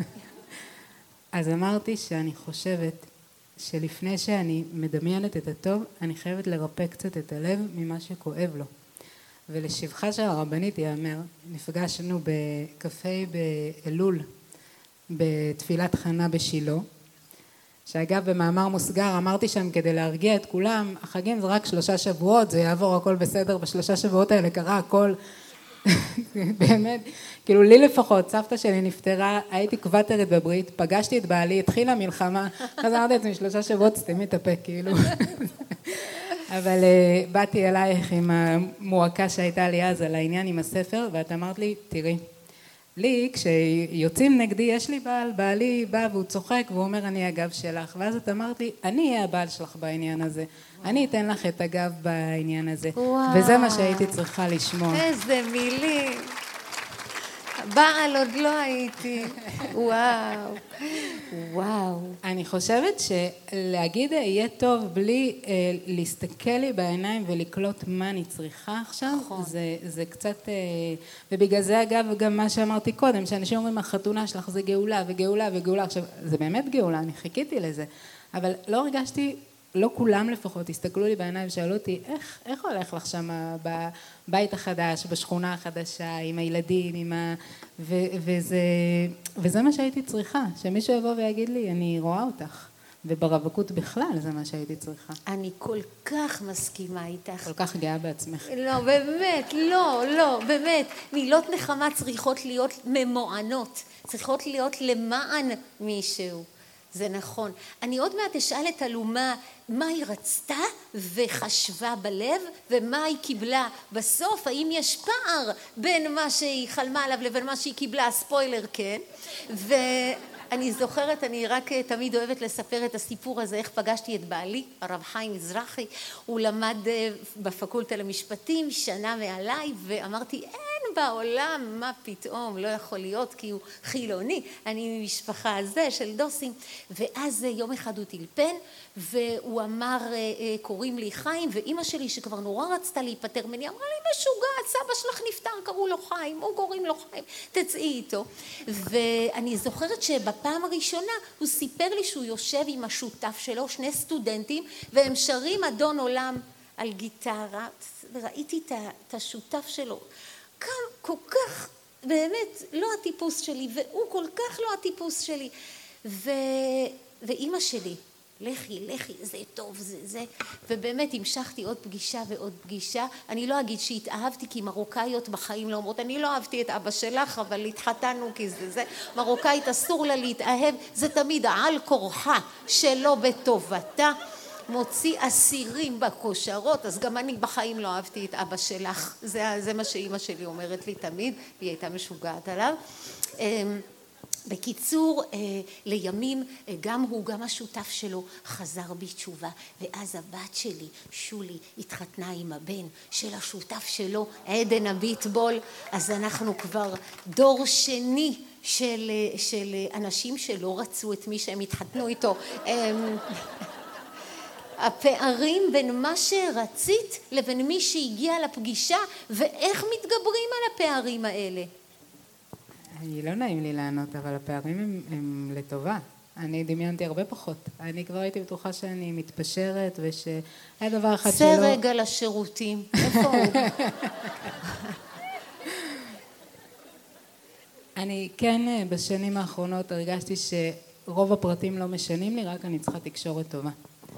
אז אמרתי שאני חושבת שלפני שאני מדמיינת את הטוב, אני חייבת לרפא קצת את הלב ממה שכואב לו. ולשבחה של הרבנית יאמר, נפגשנו בקפה באלול, בתפילת חנה בשילה, שאגב במאמר מוסגר אמרתי שם כדי להרגיע את כולם, החגים זה רק 3 שבועות, זה יעבור הכל בסדר, ב3 שבועות האלה קרה הכל, באמת, כאילו לי לפחות, סבתא שלי נפטרה, הייתי קוואטרית בברית, פגשתי את בעלי, התחילה מלחמה, חזרתי את זה 3 שבועות, סתמי את הפה כאילו, אבל באתי אלייך עם המועקה שהייתה לי אז על העניין עם הספר, ואת אמרת לי, תראי, לי כשיוצאים נגדי יש לי בעל, בעלי בא והוא צוחק והוא אומר אני הגב שלך, ואז את אמרת לי אני אהיה הבעל שלך בעניין הזה, אני אתן לך את הגב בעניין הזה. וזה מה שהייתי צריכה לשמוע. איזה מילים, בעל עוד לא הייתי. וואו, וואו. אני חושבת שלהגיד יהיה טוב בלי להסתכל לי בעיניים ולקלוט מה אני צריכה עכשיו, זה קצת, ובגלל זה אגב גם מה שאמרתי קודם, שאנשים אומרים החתונה שלך זה גאולה וגאולה וגאולה, עכשיו זה באמת גאולה, אני חיכיתי לזה, אבל לא הרגשתי, לא כולם לפחות, הסתכלו לי בעיניים ושאלו אותי, איך הולך לך שם בבית החדש, בשכונה החדשה, עם הילדים, וזה מה שהייתי צריכה, שמישהו יבוא ויגיד לי, אני רואה אותך, וברווקות בכלל זה מה שהייתי צריכה. אני כל כך מסכימה איתך. כל כך גאה בעצמך. לא, באמת, לא, באמת. מילות נחמה צריכות להיות ממוענות, צריכות להיות למען מישהו. זה נכון. אני עוד מעט אשאל את אלומה מה היא רצתה וחשבה בלב ומה היא קיבלה בסוף. האם יש פער בין מה שהיא חלמה עליו לבין מה שהיא קיבלה? ספוילר, כן. ואני זוכרת, אני רק תמיד אוהבת לספר את הסיפור הזה, איך פגשתי את בעלי, הרב חיים מזרחי. הוא למד בפקולטה למשפטים שנה מעליי, ואמרתי, בעולם, מה פתאום, לא יכול להיות, כי הוא חילוני, אני ממשפחה הזה של דוסים. ואז יום אחד הוא טלפן, והוא אמר, קוראים לי חיים, ואימא שלי שכבר נורא רצתה להיפטר ממני, אמרה לי, משוגעת, סבא שלך נפטר, קראו לו חיים, הוא קוראים לו חיים, תצאי איתו. ואני זוכרת שבפעם הראשונה הוא סיפר לי שהוא יושב עם השותף שלו, שני סטודנטים, והם שרים אדון עולם על גיטרה, וראיתי את השותף שלו. כאן כל כך, באמת, לא הטיפוס שלי, והוא כל כך לא הטיפוס שלי. ואימא שלי, לכי, זה טוב, זה. ובאמת המשכתי עוד פגישה ועוד פגישה. אני לא אגיד שהתאהבתי, כי מרוקאיות בחיים לא אומרות, אני לא אהבתי את אבא שלך, אבל התחתנו כי זה. מרוקאית אסור לה להתאהב, זה תמיד על כורחה שלא בטובתה. מוציא אסירים בכושרות, אז גם אני בחיים לא אהבתי את אבא שלך. זה מה שאימא שלי אומרת לי תמיד, והיא הייתה משוגעת עליו. בקיצור, לימים גם הוא, גם השותף שלו חזר בתשובה, ואז הבת שלי, שולי, התחתנה עם הבן של השותף שלו, עדן הביטבול. אז אנחנו כבר דור שני של אנשים שלא רצו את מי שהם התחתנו איתו. הפערים בין מה שרצית לבין מי שהגיע לפגישה, ואיך מתגברים על הפערים האלה? לא נעים לי לענות, אבל הפערים הם לטובה. אני דמיינתי הרבה פחות. אני כבר הייתי בטוחה שאני מתפשרת, ושהיה דבר אחד שלא... צא רגע לשירותים. איפה הוא? אני כן בשנים האחרונות הרגשתי שרוב הפרטים לא משנים לי, רק אני צריכה תקשורת טובה.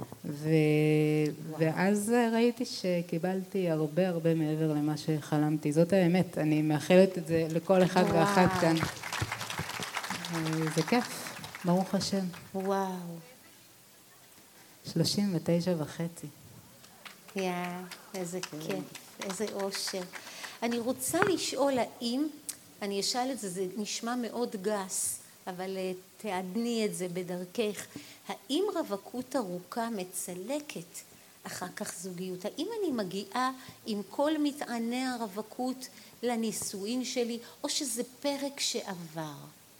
ואז ראיתי שקיבלתי הרבה מעבר למה שחלמתי. זאת האמת, אני מאחלת את זה לכל אחד ואחת כאן. זה כיף, ברוך השם. וואו. 39.5. איזה כיף, איזה אושר. אני רוצה לשאול האם, אני אשאל את זה, זה נשמע מאוד גס, אבל תעדני את זה בדרכך. האם רווקות ארוכה מצלקת אחר כך זוגיות? האם אני מגיעה עם כל מטעני הרווקות לנישואין שלי, או שזה פרק שעבר?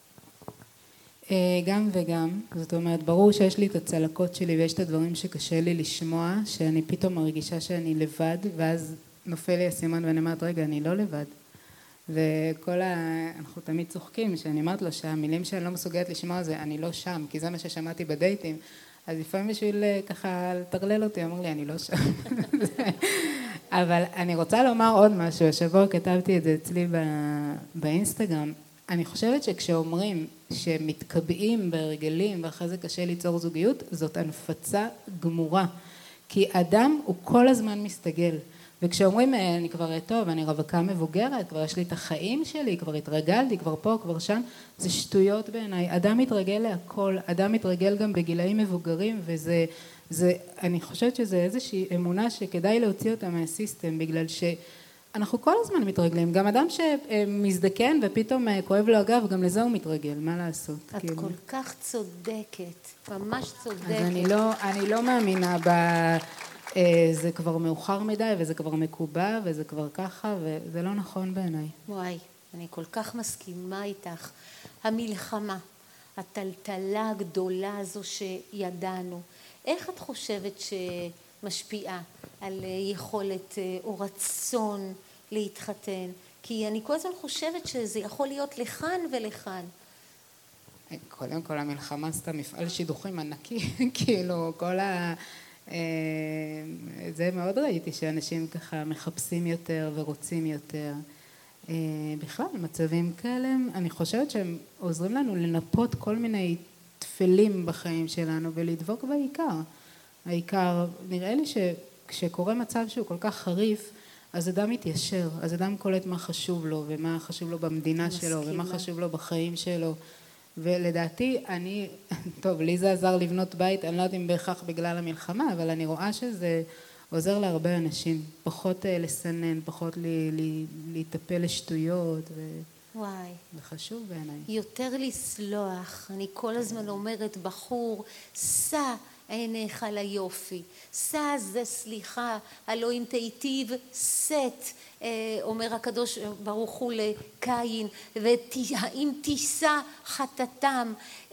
גם וגם. זאת אומרת, ברור שיש לי את הצלקות שלי ויש את הדברים שקשה לי לשמוע, שאני פתאום מרגישה שאני לבד, ואז נופל לי הסימן ואני אומרת, רגע, אני לא לבד. אנחנו תמיד צוחקים, שאני אמרת לו שהמילים שאני לא מסוגלת לשמוע זה אני לא שם, כי זה מה ששמעתי בדייטים, אז לפעמים בשביל ככה לטרלל אותי, אמר לי אני לא שם. אבל אני רוצה לומר עוד משהו, השבוע כתבתי את זה אצלי באינסטגרם, אני חושבת שכשאומרים שמתקבעים בהרגלים ואחרי זה קשה ליצור זוגיות, זאת הנפצה גמורה, כי אדם הוא כל הזמן מסתגל. וכשאומרים אני כבר טוב, אני רווקה מבוגרת, כבר יש לי את החיים שלי, כבר התרגלתי, כבר פה, כבר שם, זה שטויות בעיניי. אדם מתרגל להכל, אדם מתרגל גם בגילאים מבוגרים, אני חושבת שזה איזושהי אמונה שכדאי להוציא אותה מהסיסטם, בגלל שאנחנו כל הזמן מתרגלים. גם אדם שמזדקן ופתאום כואב לו הגב, גם לזה הוא מתרגל, מה לעשות? את כל כך צודקת, ממש צודקת. אז אני לא מאמינה זה כבר מאוחר מדי וזה כבר מקובע וזה כבר ככה וזה לא נכון בעיניי. וואי, אני כל כך מסכימה איתך. המלחמה, הטלטלה הגדולה הזו שידענו, איך את חושבת שמשפיעה על יכולת או רצון להתחתן? כי אני כל הזמן חושבת שזה יכול להיות לכאן ולכאן. קודם כל המלחמה עשתה מפעל שידוכים ענקי, כאילו כל זה מאוד ראיתי שאנשים ככה מחפשים יותר ורוצים יותר. בכלל, מצבים כאלה, אני חושבת שהם עוזרים לנו לנפות כל מיני תפלים בחיים שלנו ולדבוק בעיקר. העיקר, נראה לי שכשקורה מצב שהוא כל כך חריף, אז אדם מתיישר, אז אדם קולט מה חשוב לו ומה חשוב לו במדינה שלו ומה חשוב לו בחיים שלו. ולדעתי טוב, לי זה עזר לבנות בית, אני לא יודעת אם בהכרח בגלל המלחמה, אבל אני רואה שזה עוזר להרבה אנשים, פחות לסנן, פחות להיטפל לשטויות, וואי. זה חשוב בעיניי. יותר לסלוח, אני כל הזמן אומרת, בחור, סע עיניך ליופי, סע זה סליחה, הלא אם תיטיב סט, אומר הקדוש ברוך הוא לקין, והאם תישא חטאתם,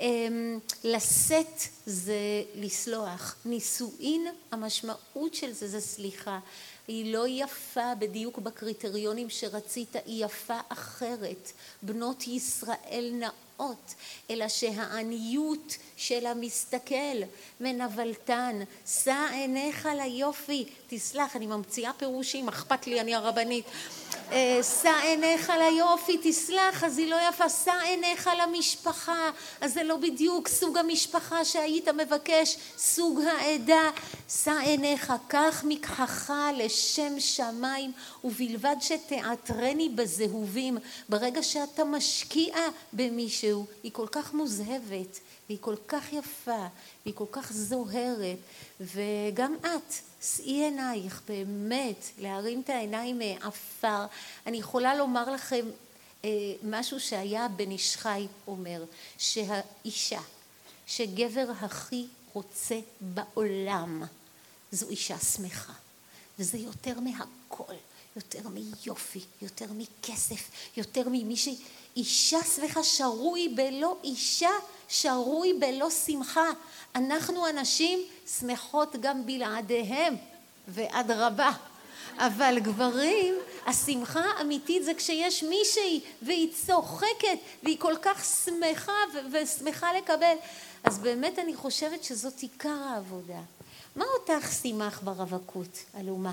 לשאת זה לסלוח, נישואין המשמעות של זה סליחה, היא לא יפה בדיוק בקריטריונים שרצית, היא יפה אחרת, בנות ישראל נאות, אלא שהעניות של המסתכל מנבלתן, שא עיניך ליופי, תסלח, אני ממציאה פירושים, אכפת לי, אני הרבנית, שא עיניך ליופי, תסלח, אז היא לא יפה, שא עיניך למשפחה, אז זה לא בדיוק סוג המשפחה שהיית מבקש, סוג העדה, שא עיניך, כך מקחך לשם שמיים, ובלבד שתעטרני בזהובים, ברגע שאתה משקיע במישהו, היא כל כך מוזהבת, והיא כל כך יפה, והיא כל כך זוהרת, וגם את, שאי עינייך, באמת, להרים את העיניים מעפר. אני יכולה לומר לכם משהו שהיה בן איש חי אומר, שהאישה שגבר הכי רוצה בעולם, זו אישה שמחה, וזה יותר מהכל, יותר מיופי, יותר מכסף, יותר ממי אישה שמחה, שרוי בלא אישה, שרוי בלא שמחה. אנחנו אנשים שמחות גם בלעדיהם, ועד רבה. אבל גברים, השמחה האמיתית זה כשיש מישהי, והיא צוחקת, והיא כל כך שמחה ושמחה לקבל. אז באמת אני חושבת שזאת עיקר העבודה. מה אותך שימח ברווקות, אלומה?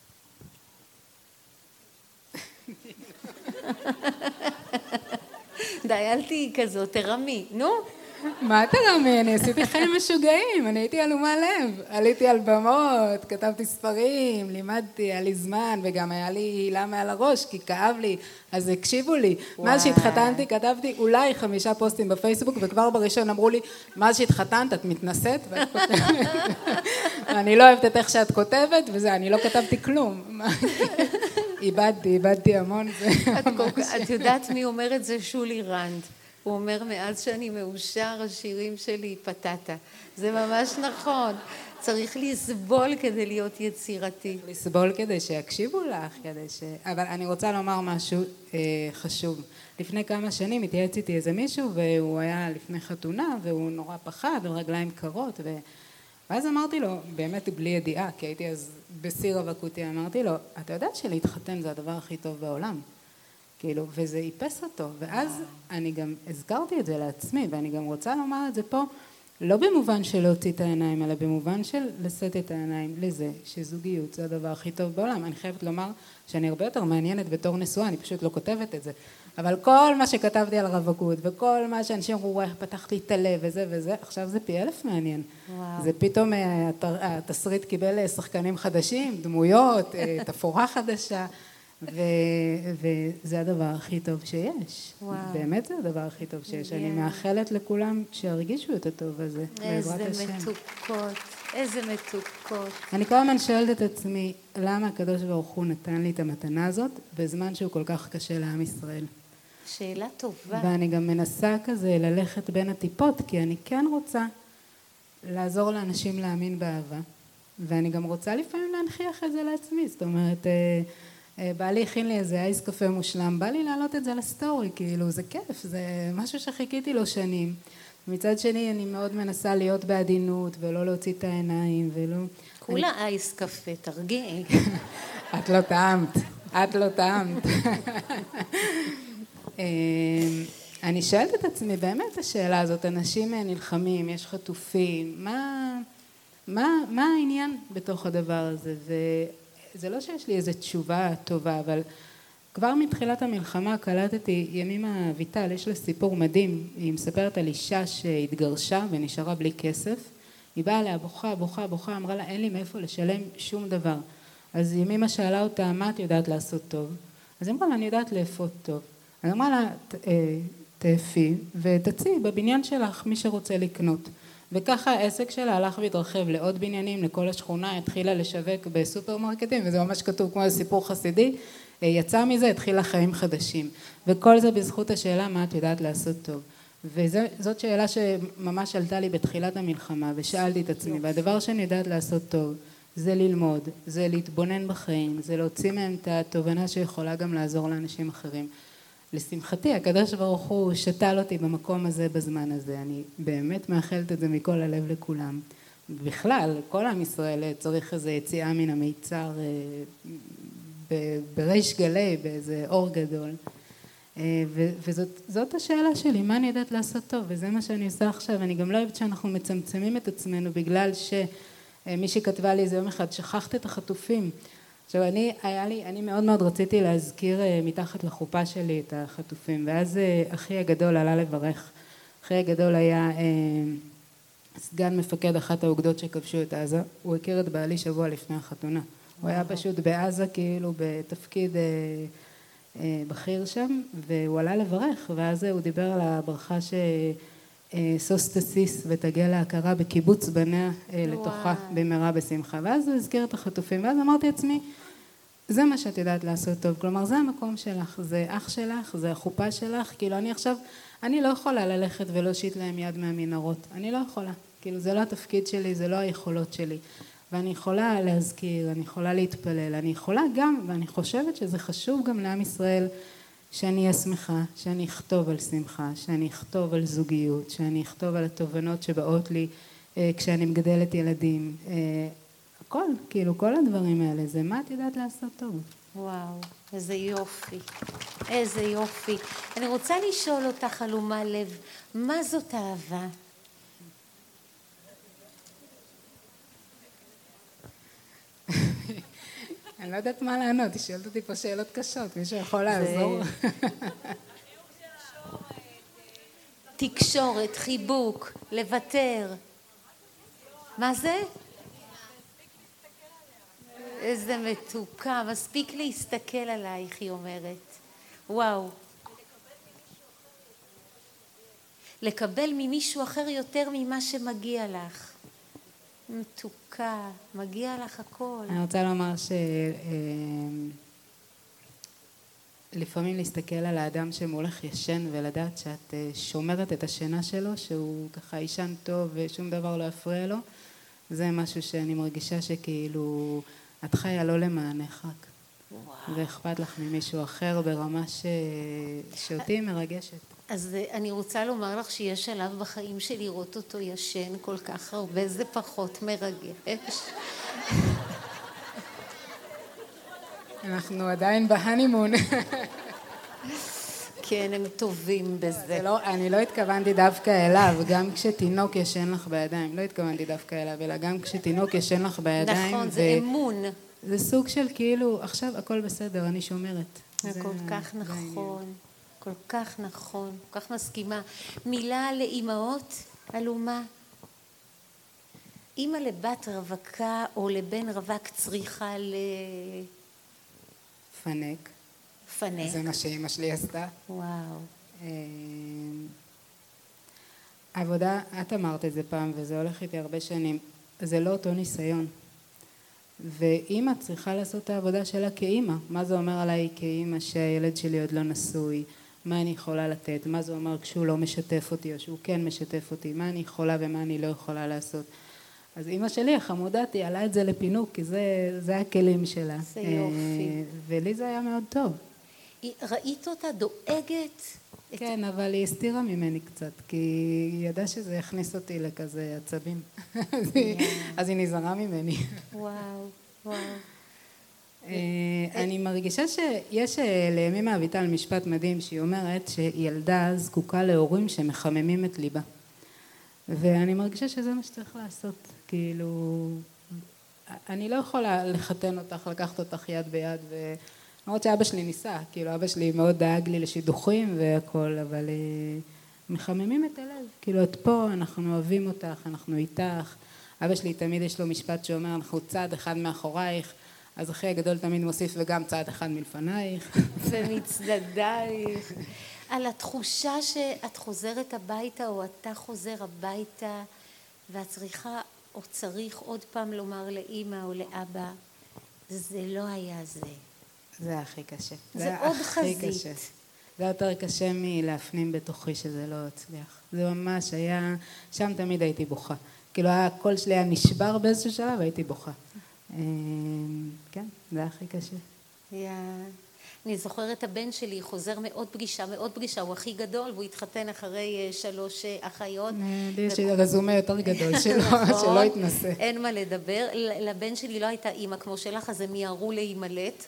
די, אל תהי כזאת, תרמי, נו. מה תרמי? אני עשיתי חיים משוגעים, אני הייתי אלומה לב, עליתי על במות, כתבתי ספרים, לימדתי, היה לי זמן, וגם היה לי הילה מעל הראש, כי כאב לי, אז הקשיבו לי. מאז שהתחתנתי, כתבתי אולי 5 פוסטים בפייסבוק, וכבר בראשון אמרו לי, מאז שהתחתנת, את מתנשאת, ואת כותבת. אני לא אוהבת את איך שאת כותבת, וזה, אני לא כתבתי כלום. איבדתי המון. את יודעת מי אומר את זה? שולי רנד. הוא אומר, מאז שאני מאושר, השירים שלי פטטה. זה ממש נכון. צריך לסבול כדי להיות יצירתי. לסבול כדי שיקשיבו לך, אבל אני רוצה לומר משהו חשוב. לפני כמה שנים התייעץ איתי איזה מישהו, והוא היה לפני חתונה, והוא נורא פחד, על רגליים קרות, ואז אמרתי לו, באמת בלי ידיעה, כי הייתי אז בשיא רווקותי, אמרתי לו, אתה יודע שלהתחתן זה הדבר הכי טוב בעולם. כאילו, וזה איפס אותו, ואז אני גם הזכרתי את זה לעצמי, ואני גם רוצה לומר את זה פה, לא במובן של להוציא את העיניים, אלא במובן של לשאת את העיניים לזה, שזוגיות זה הדבר הכי טוב בעולם. אני חייבת לומר שאני הרבה יותר מעניינת בתור נשואה, אני פשוט לא כותבת את זה, אבל כל מה שכתבתי על רווקות, וכל מה שאנשים אמרו, איך פתחתי את הלב וזה וזה, עכשיו זה פי 1000 מעניין. וואו. זה פתאום התסריט קיבל שחקנים חדשים, דמויות, תפאורה חדשה, וזה הדבר הכי טוב שיש. וואו. באמת זה הדבר הכי טוב שיש. אני מאחלת לכולם שירגישו את הטוב הזה, בעזרת השם. איזה מתוקות, איזה מתוקות. אני כל הזמן שואלת את עצמי, למה הקדוש ברוך הוא נתן לי את המתנה הזאת, בזמן שהוא כל כך קשה לעם ישראל? שאלה טובה. ואני גם מנסה כזה ללכת בין הטיפות, כי אני כן רוצה לעזור לאנשים להאמין באהבה, ואני גם רוצה לפעמים להנכיח את זה לעצמי, זאת אומרת, בעלי הכין לי איזה אייס קפה מושלם, בא לי להעלות את זה לסטורי, כאילו זה כיף, זה משהו שחיכיתי לו שנים. מצד שני אני מאוד מנסה להיות בעדינות ולא להוציא את העיניים ולא... כולה אייס קפה, תרגיעי. את לא טעמת, את לא טעמת. אני שואלת את עצמי באמת השאלה הזאת, אנשים נלחמים, יש חטופים, מה העניין בתוך הדבר הזה? זה לא שיש לי איזו תשובה טובה, אבל כבר מתחילת המלחמה קלטתי, ימימה אביטל, יש לה סיפור מדהים, היא מספרת על אישה שהתגרשה ונשארה בלי כסף, היא באה אליה בוכה, אמרה לה אין לי מאיפה לשלם שום דבר, אז ימימה שאלה אותה מה את יודעת לעשות טוב? אז היא אמרה לה אני יודעת לאפות טוב, אז אמרה לה תאפי ותציעי בבניין שלך מי שרוצה לקנות. וככה העסק שלה הלך והתרחב לעוד בניינים, לכל השכונה, התחילה לשווק בסופרמרקטים, וזה ממש כתוב כמו סיפור חסידי, יצא מזה, התחילה חיים חדשים. וכל זה בזכות השאלה מה את יודעת לעשות טוב. וזאת שאלה שממש עלתה לי בתחילת המלחמה, ושאלתי את עצמי, והדבר שאני יודעת לעשות טוב, זה ללמוד, זה להתבונן בחיים, זה להוציא מהם את התובנה שיכולה גם לעזור לאנשים אחרים. לשמחתי, הקדוש ברוך הוא שתל אותי במקום הזה בזמן הזה. אני באמת מאחלת את זה מכל הלב לכולם. בכלל, כל עם ישראל צריך איזו יציאה מן המיצר בריש גלי, באיזה אור גדול. וזאת השאלה שלי, מה אני יודעת לעשות טוב? וזה מה שאני עושה עכשיו. אני גם לא אוהבת שאנחנו מצמצמים את עצמנו בגלל שמי שכתבה לי איזה יום אחד, שכחת את החטופים. עכשיו אני מאוד מאוד רציתי להזכיר מתחת לחופה שלי את החטופים, ואז אחי הגדול עלה לברך. אחי הגדול היה סגן מפקד אחת האוגדות שכבשו את עזה, הוא הכיר את בעלי שבוע לפני החתונה. הוא היה פשוט בעזה כאילו בתפקיד בכיר שם, והוא עלה לברך, ואז הוא דיבר על הברכה שסוס תסיס ותגיע להכרה בקיבוץ בניה לתוכה במהרה בשמחה. ואז הוא הזכיר את החטופים, ואז אמרתי לעצמי, זה מה שאת יודעת לעשות טוב, כלומר זה המקום שלך, זה אח שלך, זה החופה שלך, כאילו אני לא יכולה ללכת ולהושיט להם יד מהמנהרות, אני לא יכולה, כאילו זה לא התפקיד שלי, זה לא היכולות שלי, ואני יכולה להזכיר, אני יכולה להתפלל, אני יכולה גם, ואני חושבת שזה חשוב גם לעם ישראל, שאני אהיה שמחה, שאני אכתוב על שמחה, שאני אכתוב על זוגיות, שאני אכתוב על התובנות שבאות לי כשאני מגדלת ילדים, הכל, כאילו כל הדברים האלה, זה מה את יודעת לעשות טוב. וואו, איזה יופי, איזה יופי. אני רוצה לשאול אותך על אומה לב, מה זאת אהבה? אני לא יודעת מה לענות, היא שואלת אותי פה שאלות קשות, מישהו יכול לעזור? תקשורת, חיבוק, לוותר. מה זה? איזה מתוקה, מספיק להסתכל עלייך, היא אומרת. וואו. לקבל ממישהו אחר יותר ממה שמגיע לך. מתוקה, מגיע לך הכל. אני רוצה לומר לפעמים להסתכל על האדם שמולך ישן ולדעת שאת שומרת את השינה שלו, שהוא ככה ישן טוב ושום דבר לא יפריע לו, זה משהו שאני מרגישה שכאילו את חיה לא למענך רק. ואכפת לך ממישהו אחר ברמה שאותי מרגשת. אז אני רוצה לומר לך שיש שלב בחיים של לראות אותו ישן כל כך הרבה, זה פחות מרגש. אנחנו עדיין בהנימון. כן, הם טובים בזה. אני לא התכוונתי דווקא אליו, גם כשתינוק ישן לך בידיים, לא התכוונתי דווקא אליו, אלא גם כשתינוק ישן לך בידיים. נכון, זה אמון. זה סוג של כאילו, עכשיו הכל בסדר, אני שומרת. זה כל כך נכון, כל כך נכון, כל כך מסכימה. מילה לאימהות, על אומה. אימא לבת רווקה או לבן רווק צריכה פנק. פנק. זה מה שאימא שלי עשתה. וואו. עבודה, את אמרת את זה פעם, וזה הולך איתי הרבה שנים, זה לא אותו ניסיון. ואימא צריכה לעשות את העבודה שלה כאימא. מה זה אומר עליי כאימא שהילד שלי עוד לא נשוי? מה אני יכולה לתת? מה זה אומר כשהוא לא משתף אותי או שהוא כן משתף אותי? מה אני יכולה ומה אני לא יכולה לעשות? אז אימא שלי, החמודתי, עלה את זה לפינוק, כי זה הכלים שלה. זה יופי. ולי זה היה מאוד טוב. ראית אותה דואגת? כן, אבל היא הסתירה ממני קצת, כי היא ידעה שזה יכניס אותי לכזה עצבים. אז היא נזהרה ממני. וואו, וואו. אני מרגישה שיש לימימה אביטל משפט מדהים, שהיא אומרת שילדה זקוקה להורים שמחממים את ליבה. ואני מרגישה שזה מה שצריך לעשות. כאילו, אני לא יכולה לחתן אותך, לקחת אותך יד ביד למרות שאבא שלי ניסה, כאילו אבא שלי מאוד דאג לי לשידוכים והכל, אבל מחממים את הלב, כאילו את פה, אנחנו אוהבים אותך, אנחנו איתך. אבא שלי תמיד יש לו משפט שאומר, אנחנו צעד אחד מאחורייך, אז אחי הגדול תמיד מוסיף וגם צעד אחד מלפנייך. ומצדדייך. על התחושה שאת חוזרת הביתה או אתה חוזר הביתה ואת צריכה או צריך עוד פעם לומר לאמא או לאבא, זה לא היה זה. זה הכי קשה. זה עוד חזית. זה יותר קשה מלהפנים בתוכי שזה לא הצליח. זה ממש היה, שם תמיד הייתי בוכה. כאילו הקול שלי היה נשבר באיזשהו שלב והייתי בוכה. כן, זה הכי קשה. אני זוכרת הבן שלי חוזר מעוד פגישה, הוא הכי גדול והוא התחתן אחרי 3 אחיות. יש לי רזומה יותר גדול שלא יתנסה. אין מה לדבר, לבן שלי לא הייתה אימא כמו שלך, אז הם יערו להימלט.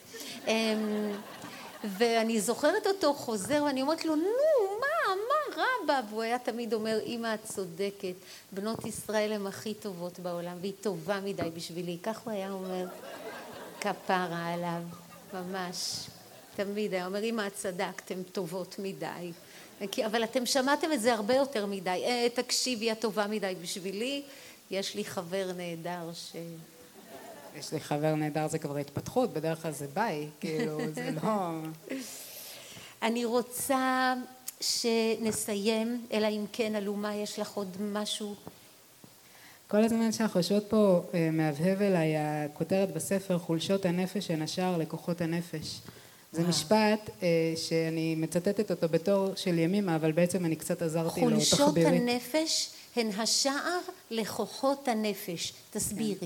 ואני זוכרת אותו חוזר ואני אומרת לו, נו, מה רבא? והוא היה תמיד אומר, אמא את צודקת, בנות ישראל הן הכי טובות בעולם והיא טובה מדי בשבילי. כך הוא היה אומר, כפרה עליו, ממש. תמיד היה אומר, אמא את צדקת, הן טובות מדי. אבל אתם שמעתם את זה הרבה יותר מדי. תקשיבי, את טובה מדי בשבילי. יש לי חבר נהדר יש לי חבר נהדר, זה כבר התפתחות, בדרך כלל זה ביי, כאילו, זה לא... אני רוצה שנסיים, אלא אם כן, אלומה, יש לך עוד משהו? כל הזמן שאנחנו יושבות פה מהבהב אליי, הכותרת בספר, חולשות הנפש הנשר לכוחות הנפש. זה משפט שאני מצטטת אותו בתור של ימימה, אבל בעצם אני קצת עזרתי לו תחבירית. חולשות הנפש הן השער לכוחות הנפש. תסבירי.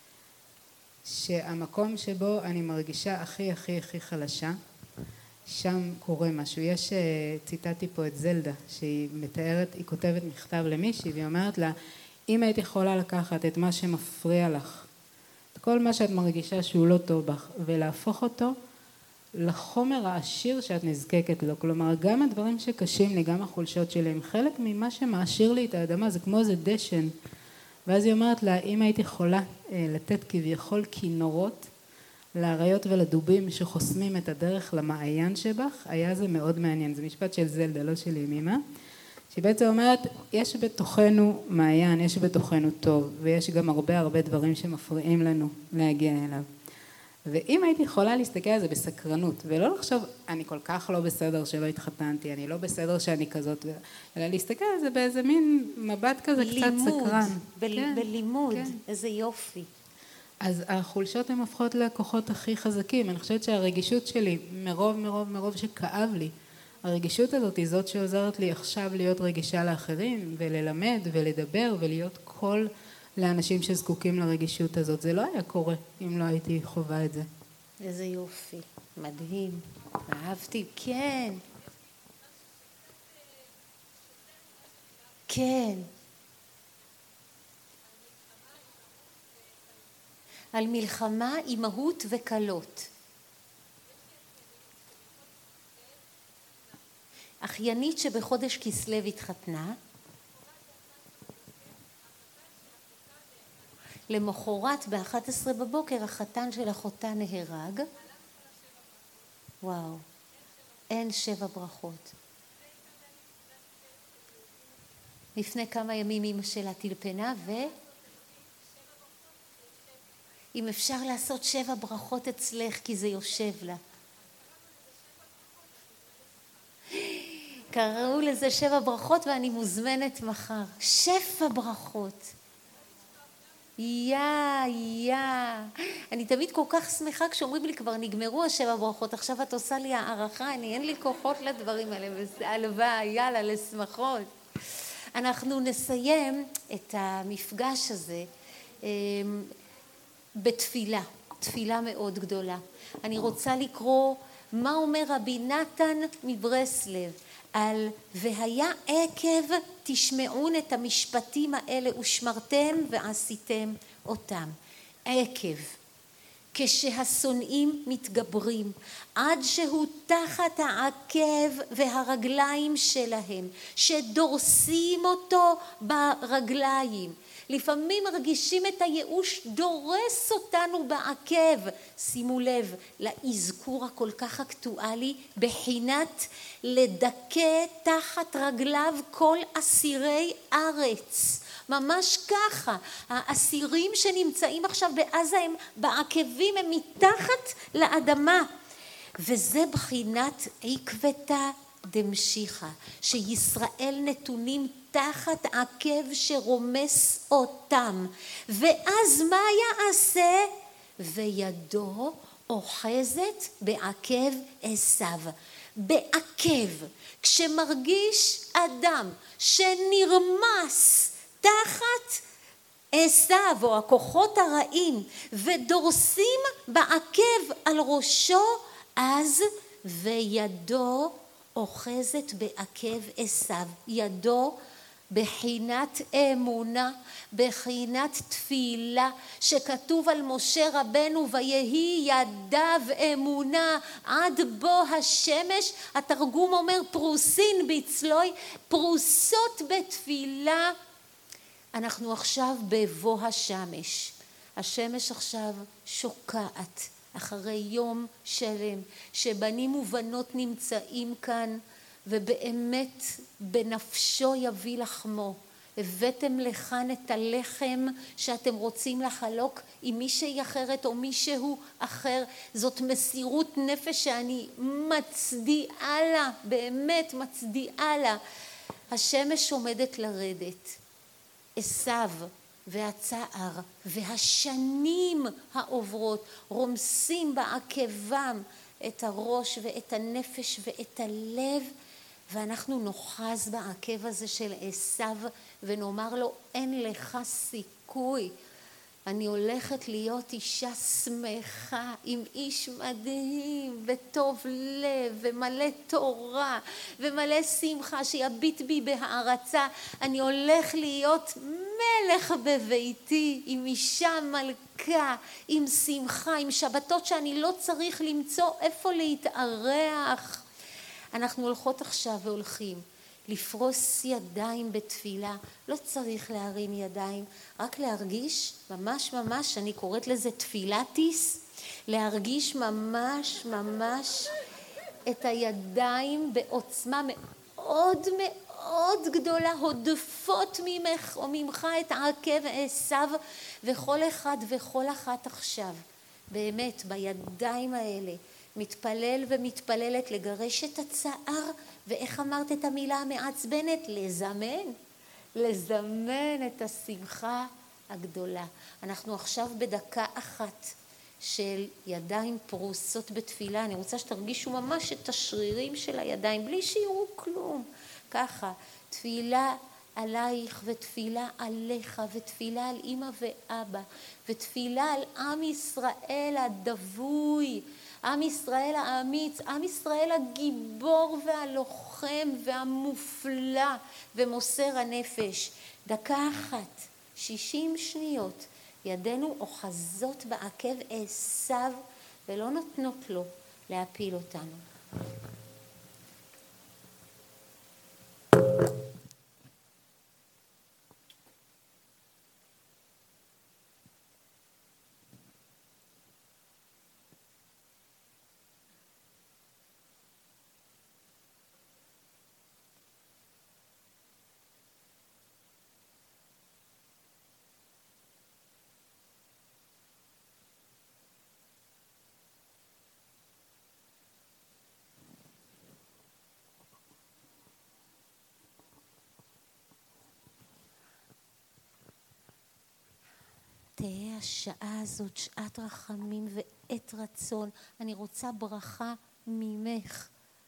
שהמקום שבו אני מרגישה הכי חלשה, שם קורה משהו. יש, ציטטתי פה את זלדה, שהיא מתארת, היא כותבת מכתב למישהי, והיא אומרת לה, אם היית יכולה לקחת את מה שמפריע לך, את כל מה שאת מרגישה שהוא לא טוב בך, ולהפוך אותו לחומר העשיר שאת נזקקת לו. כלומר, גם הדברים שקשים לי, גם החולשות שלי, הם חלק ממה שמעשיר לי את האדמה, זה כמו איזה דשן. ואז היא אומרת לה, אם היית יכולה לתת כביכול כינורות לאריות ולדובים שחוסמים את הדרך למעיין שבך, היה זה מאוד מעניין. זה משפט של זלדה, לא של ימימה, שהיא בעצם אומרת, יש בתוכנו מעיין, יש בתוכנו טוב, ויש גם הרבה דברים שמפריעים לנו להגיע אליו. ואם הייתי יכולה להסתכל על זה בסקרנות, ולא לחשוב, אני כל כך לא בסדר שלא התחתנתי, אני לא בסדר שאני כזאת, אלא להסתכל על זה באיזה מין מבט כזה קצת סקרן. בלימוד, איזה יופי. אז החולשות הן הופכות לכוחות הכי חזקים. אני חושבת שהרגישות שלי, מרוב שכאב לי, הרגישות הזאת היא זאת שעוזרת לי עכשיו להיות רגישה לאחרים, וללמד ולדבר ולהיות קול לאנשים שזקוקים לרגישות הזאת. זה לא היה קורה אם לא הייתי חובה את זה. איזה יופי, מדהים, אהבתי, כן. כן. על מלחמה, אימהות וקלות. אחיינית שבחודש כסלו התחתנה, למחרת ב-11 בבוקר החתן של אחותה נהרג. וואו, אין 7 ברכות. לפני כמה ימים אמא שלה טלפנה אם אפשר לעשות 7 ברכות אצלך כי זה יושב לה. קראו לזה 7 ברכות ואני מוזמנת מחר. 7 ברכות. אני תמיד כל כך שמחה כשאומרים לי כבר נגמרו 7 ברכות, עכשיו את עושה לי הערכה, אין לי כוחות לדברים האלה, הלוואי, יאללה, לשמחות. אנחנו נסיים את המפגש הזה בתפילה, תפילה מאוד גדולה. אני רוצה לקרוא מה אומר רבי נתן מברסלב על והיה עקב תשמעון את המשפטים האלה ושמרתם ועשיתם אותם. עקב, כשהשונאים מתגברים, עד שהוא תחת העקב והרגליים שלהם, שדורסים אותו ברגליים. לפעמים מרגישים את הייאוש דורס אותנו בעקב. שימו לב לאזכור הכל כך אקטואלי, בחינת לדכא תחת רגליו כל אסירי ארץ. ממש ככה, האסירים שנמצאים עכשיו בעזה הם בעקבים, הם מתחת לאדמה. וזה בחינת עקבתא דמשיחא, שישראל נתונים תחת עקב שרומס אותם. ואז מה יעשה? וידו אוחזת בעקב עשיו. בעקב, כשמרגיש אדם שנרמס תחת עשיו או הכוחות הרעים ודורסים בעקב על ראשו, אז וידו אוחזת בעקב עשיו. ידו בחינת אמונה, בחינת תפילה, שכתוב על משה רבנו ויהי ידיו אמונה עד בוא השמש. התרגום אומר פרוסין בצלוי, פרוסות בתפילה. אנחנו עכשיו בבוא השמש. השמש עכשיו שוקעת אחרי יום שלם שבנים ובנות נמצאים כאן, ובאמת בנפשו יביא לחמו. הבאתם לכאן את הלחם שאתם רוצים לחלוק עם מישהי אחרת או מישהו אחר. זאת מסירות נפש שאני מצדיעה לה, באמת מצדיעה לה. השמש עומדת לרדת. עשיו והצער והשנים העוברות רומסים בעקבם את הראש ואת הנפש ואת הלב, ואנחנו נוחז בעקב הזה של עשיו ונאמר לו אין לך סיכוי. אני הולכת להיות אישה שמחה עם איש מדהים וטוב לב ומלא תורה ומלא שמחה שיביט בי בהערצה. אני הולך להיות מלך בביתי עם אישה מלכה, עם שמחה, עם שבתות שאני לא צריך למצוא איפה להתארח. אנחנו הולכות עכשיו והולכים לפרוס ידיים בתפילה. לא צריך להרים ידיים, רק להרגיש ממש ממש, אני קוראת לזה תפילתיס, להרגיש ממש ממש את הידיים בעוצמה מאוד מאוד גדולה, הודפות ממך או ממך את עקב עשיו, וכל אחד וכל אחת עכשיו באמת בידיים האלה מתפלל ומתפללת לגרש את הצער, ואיך אמרת את המילה המעצבנת? לזמן את השמחה הגדולה. אנחנו עכשיו בדקה אחת של ידיים פרוסות בתפילה. אני רוצה שתרגישו ממש את השרירים של הידיים בלי שיראו כלום. ככה, תפילה עלייך ותפילה עליך ותפילה על אמא ואבא ותפילה על עם ישראל הדבוי, עם ישראל האמיץ, עם ישראל הגיבור והלוחם והמופלא ומוסר הנפש. דקה אחת, 60 שניות, ידינו אוחזות בעקב עשיו ולא נותנות לו להפיל אותנו. תהיה השעה הזאת שעת רחמים ועת רצון. אני רוצה ברכה ממך,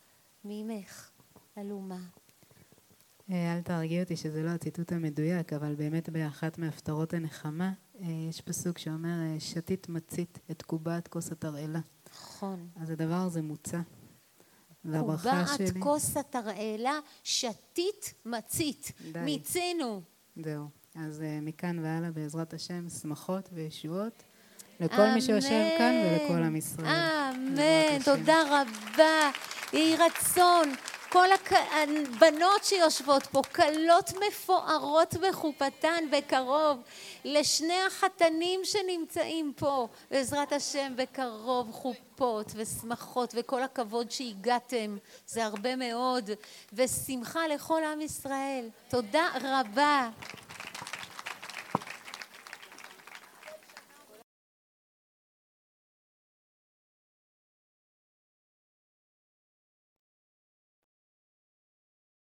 אלומה. אל תרגיע אותי שזה לא הציטוט המדויק, אבל באמת באחת מהפטרות הנחמה יש פסוק שאומר שתית מצית את קובעת כוס התרעלה. נכון. אז הדבר הזה מוצא. קובעת כוס התרעלה, שתית מצית. מיצינו. זהו. אז מכאן והלאה בעזרת השם שמחות וישועות לכל מי שיושב כאן ולכל עם ישראל. אמן. תודה רבה. יהי רצון. כל הבנות שיושבות פה, כלות מפוארות בחופתן בקרוב, לשני החתנים שנמצאים פה, בעזרת השם בקרוב, חופות ושמחות, וכל הכבוד שהגעתם, זה הרבה מאוד, ושמחה לכל עם ישראל. תודה רבה.